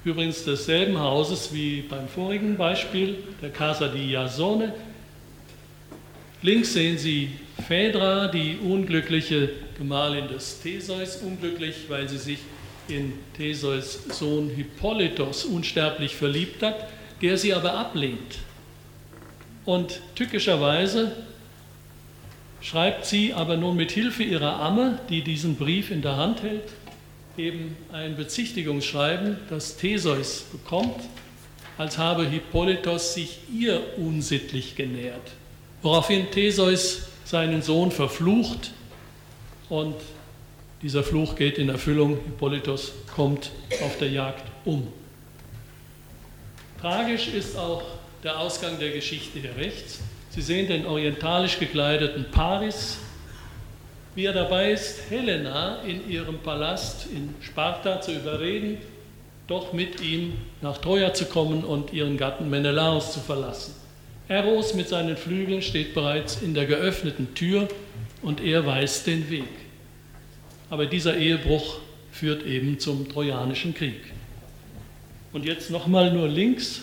übrigens desselben Hauses wie beim vorigen Beispiel, der Casa di Jasone. Links sehen Sie Phaedra, die unglückliche Gemahlin des Theseus, unglücklich, weil sie sich in Theseus Sohn Hippolytos unsterblich verliebt hat, der sie aber ablehnt. Und tückischerweise schreibt sie aber nun mit Hilfe ihrer Amme, die diesen Brief in der Hand hält, eben ein Bezichtigungsschreiben, das Theseus bekommt, als habe Hippolytos sich ihr unsittlich genähert, woraufhin Theseus seinen Sohn verflucht und dieser Fluch geht in Erfüllung. Hippolytos kommt auf der Jagd um. Tragisch ist auch der Ausgang der Geschichte hier rechts. Sie sehen den orientalisch gekleideten Paris, wie er dabei ist, Helena in ihrem Palast in Sparta zu überreden, doch mit ihm nach Troja zu kommen und ihren Gatten Menelaos zu verlassen. Eros mit seinen Flügeln steht bereits in der geöffneten Tür und er weist den Weg. Aber dieser Ehebruch führt eben zum Trojanischen Krieg. Und jetzt nochmal nur links.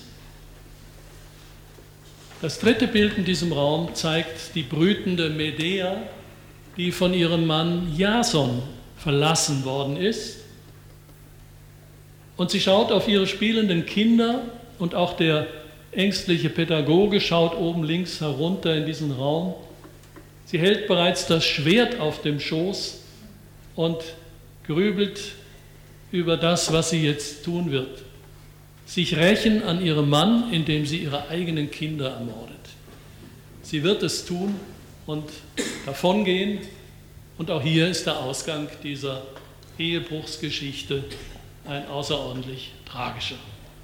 Das dritte Bild in diesem Raum zeigt die brütende Medea, die von ihrem Mann Jason verlassen worden ist. Und sie schaut auf ihre spielenden Kinder und auch der ängstliche Pädagoge schaut oben links herunter in diesen Raum. Sie hält bereits das Schwert auf dem Schoß und grübelt über das, was sie jetzt tun wird. Sich rächen an ihrem Mann, indem sie ihre eigenen Kinder ermordet. Sie wird es tun und davongehen. Und auch hier ist der Ausgang dieser Ehebruchsgeschichte ein außerordentlich tragischer.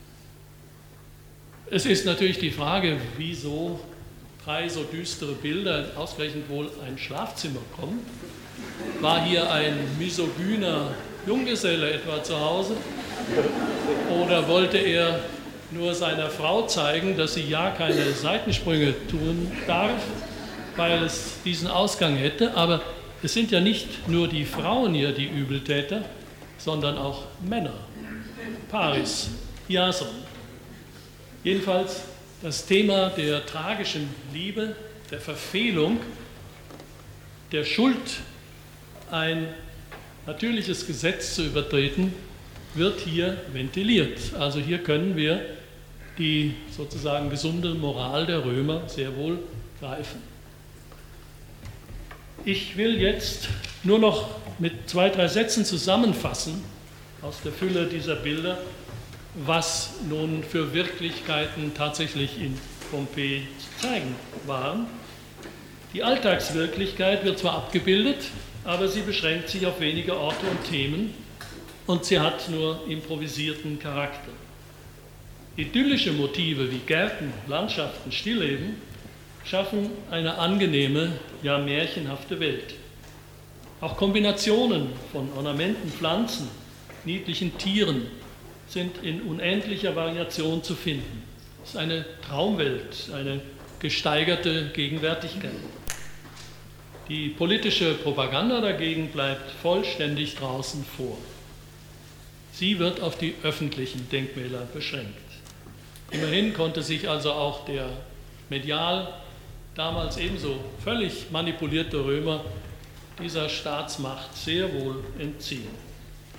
Es ist natürlich die Frage, wieso drei so düstere Bilder ausgerechnet wohl ein Schlafzimmer kommen. War hier ein misogyner Junggeselle etwa zu Hause? Oder wollte er nur seiner Frau zeigen, dass sie ja keine Seitensprünge tun darf, weil es diesen Ausgang hätte? Aber es sind ja nicht nur die Frauen hier die Übeltäter, sondern auch Männer. Paris, Jason. Jedenfalls das Thema der tragischen Liebe, der Verfehlung, der Schuld, ein natürliches Gesetz zu übertreten, wird hier ventiliert. Also hier können wir die sozusagen gesunde Moral der Römer sehr wohl greifen. Ich will jetzt nur noch mit zwei, drei Sätzen zusammenfassen aus der Fülle dieser Bilder, was nun für Wirklichkeiten tatsächlich in Pompeji zu zeigen waren. Die Alltagswirklichkeit wird zwar abgebildet, aber sie beschränkt sich auf wenige Orte und Themen und sie hat nur improvisierten Charakter. Idyllische Motive wie Gärten, Landschaften, Stillleben schaffen eine angenehme, ja märchenhafte Welt. Auch Kombinationen von Ornamenten, Pflanzen, niedlichen Tieren sind in unendlicher Variation zu finden. Es ist eine Traumwelt, eine gesteigerte Gegenwärtigkeit. Die politische Propaganda dagegen bleibt vollständig draußen vor. Sie wird auf die öffentlichen Denkmäler beschränkt. Immerhin konnte sich also auch der medial damals ebenso völlig manipulierte Römer dieser Staatsmacht sehr wohl entziehen.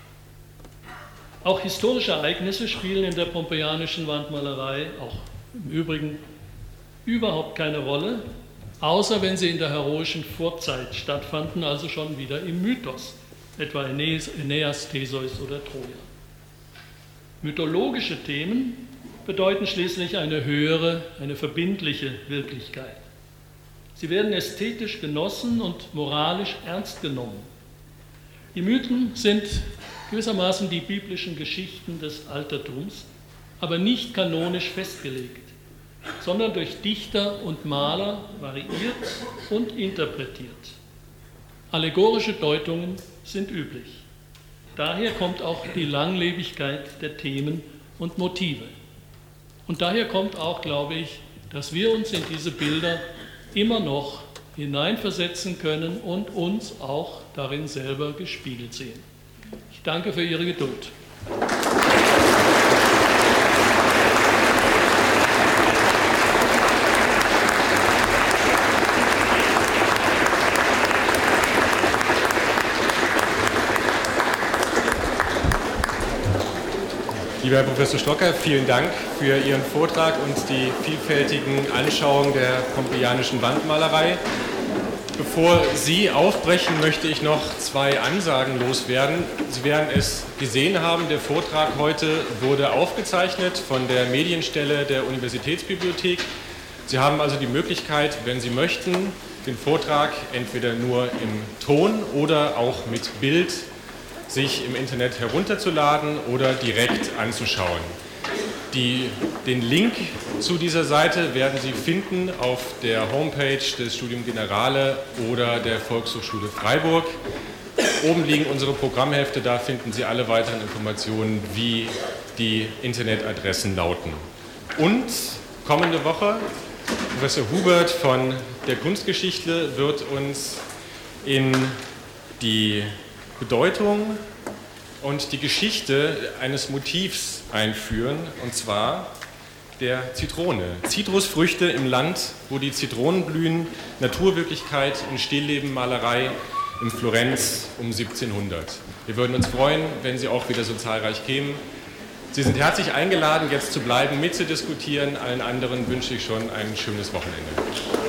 Auch historische Ereignisse spielen in der pompeianischen Wandmalerei auch im Übrigen überhaupt keine Rolle, außer wenn sie in der heroischen Vorzeit stattfanden, also schon wieder im Mythos, etwa Aeneas, Theseus oder Troja. Mythologische Themen bedeuten schließlich eine höhere, eine verbindliche Wirklichkeit. Sie werden ästhetisch genossen und moralisch ernst genommen. Die Mythen sind gewissermaßen die biblischen Geschichten des Altertums, aber nicht kanonisch festgelegt, sondern durch Dichter und Maler variiert und interpretiert. Allegorische Deutungen sind üblich. Daher kommt auch die Langlebigkeit der Themen und Motive. Und daher kommt auch, glaube ich, dass wir uns in diese Bilder immer noch hineinversetzen können und uns auch darin selber gespiegelt sehen. Ich danke für Ihre Geduld. Lieber Herr Professor Strocker, vielen Dank für Ihren Vortrag und die vielfältigen Anschauungen der pompeianischen Wandmalerei. Bevor Sie aufbrechen, möchte ich noch zwei Ansagen loswerden. Sie werden es gesehen haben, der Vortrag heute wurde aufgezeichnet von der Medienstelle der Universitätsbibliothek. Sie haben also die Möglichkeit, wenn Sie möchten, den Vortrag entweder nur im Ton oder auch mit Bild sich im Internet herunterzuladen oder direkt anzuschauen. Die, den Link zu dieser Seite werden Sie finden auf der Homepage des Studium Generale oder der Volkshochschule Freiburg. Oben liegen unsere Programmhefte, da finden Sie alle weiteren Informationen, wie die Internetadressen lauten. Und kommende Woche, Professor Hubert von der Kunstgeschichte wird uns in die Bedeutung und die Geschichte eines Motivs einführen, und zwar der Zitrone. Zitrusfrüchte im Land, wo die Zitronen blühen, Naturwirklichkeit in Stillleben, Malerei in Florenz um siebzehnhundert. Wir würden uns freuen, wenn Sie auch wieder so zahlreich kämen. Sie sind herzlich eingeladen, jetzt zu bleiben, mitzudiskutieren. Allen anderen wünsche ich schon ein schönes Wochenende.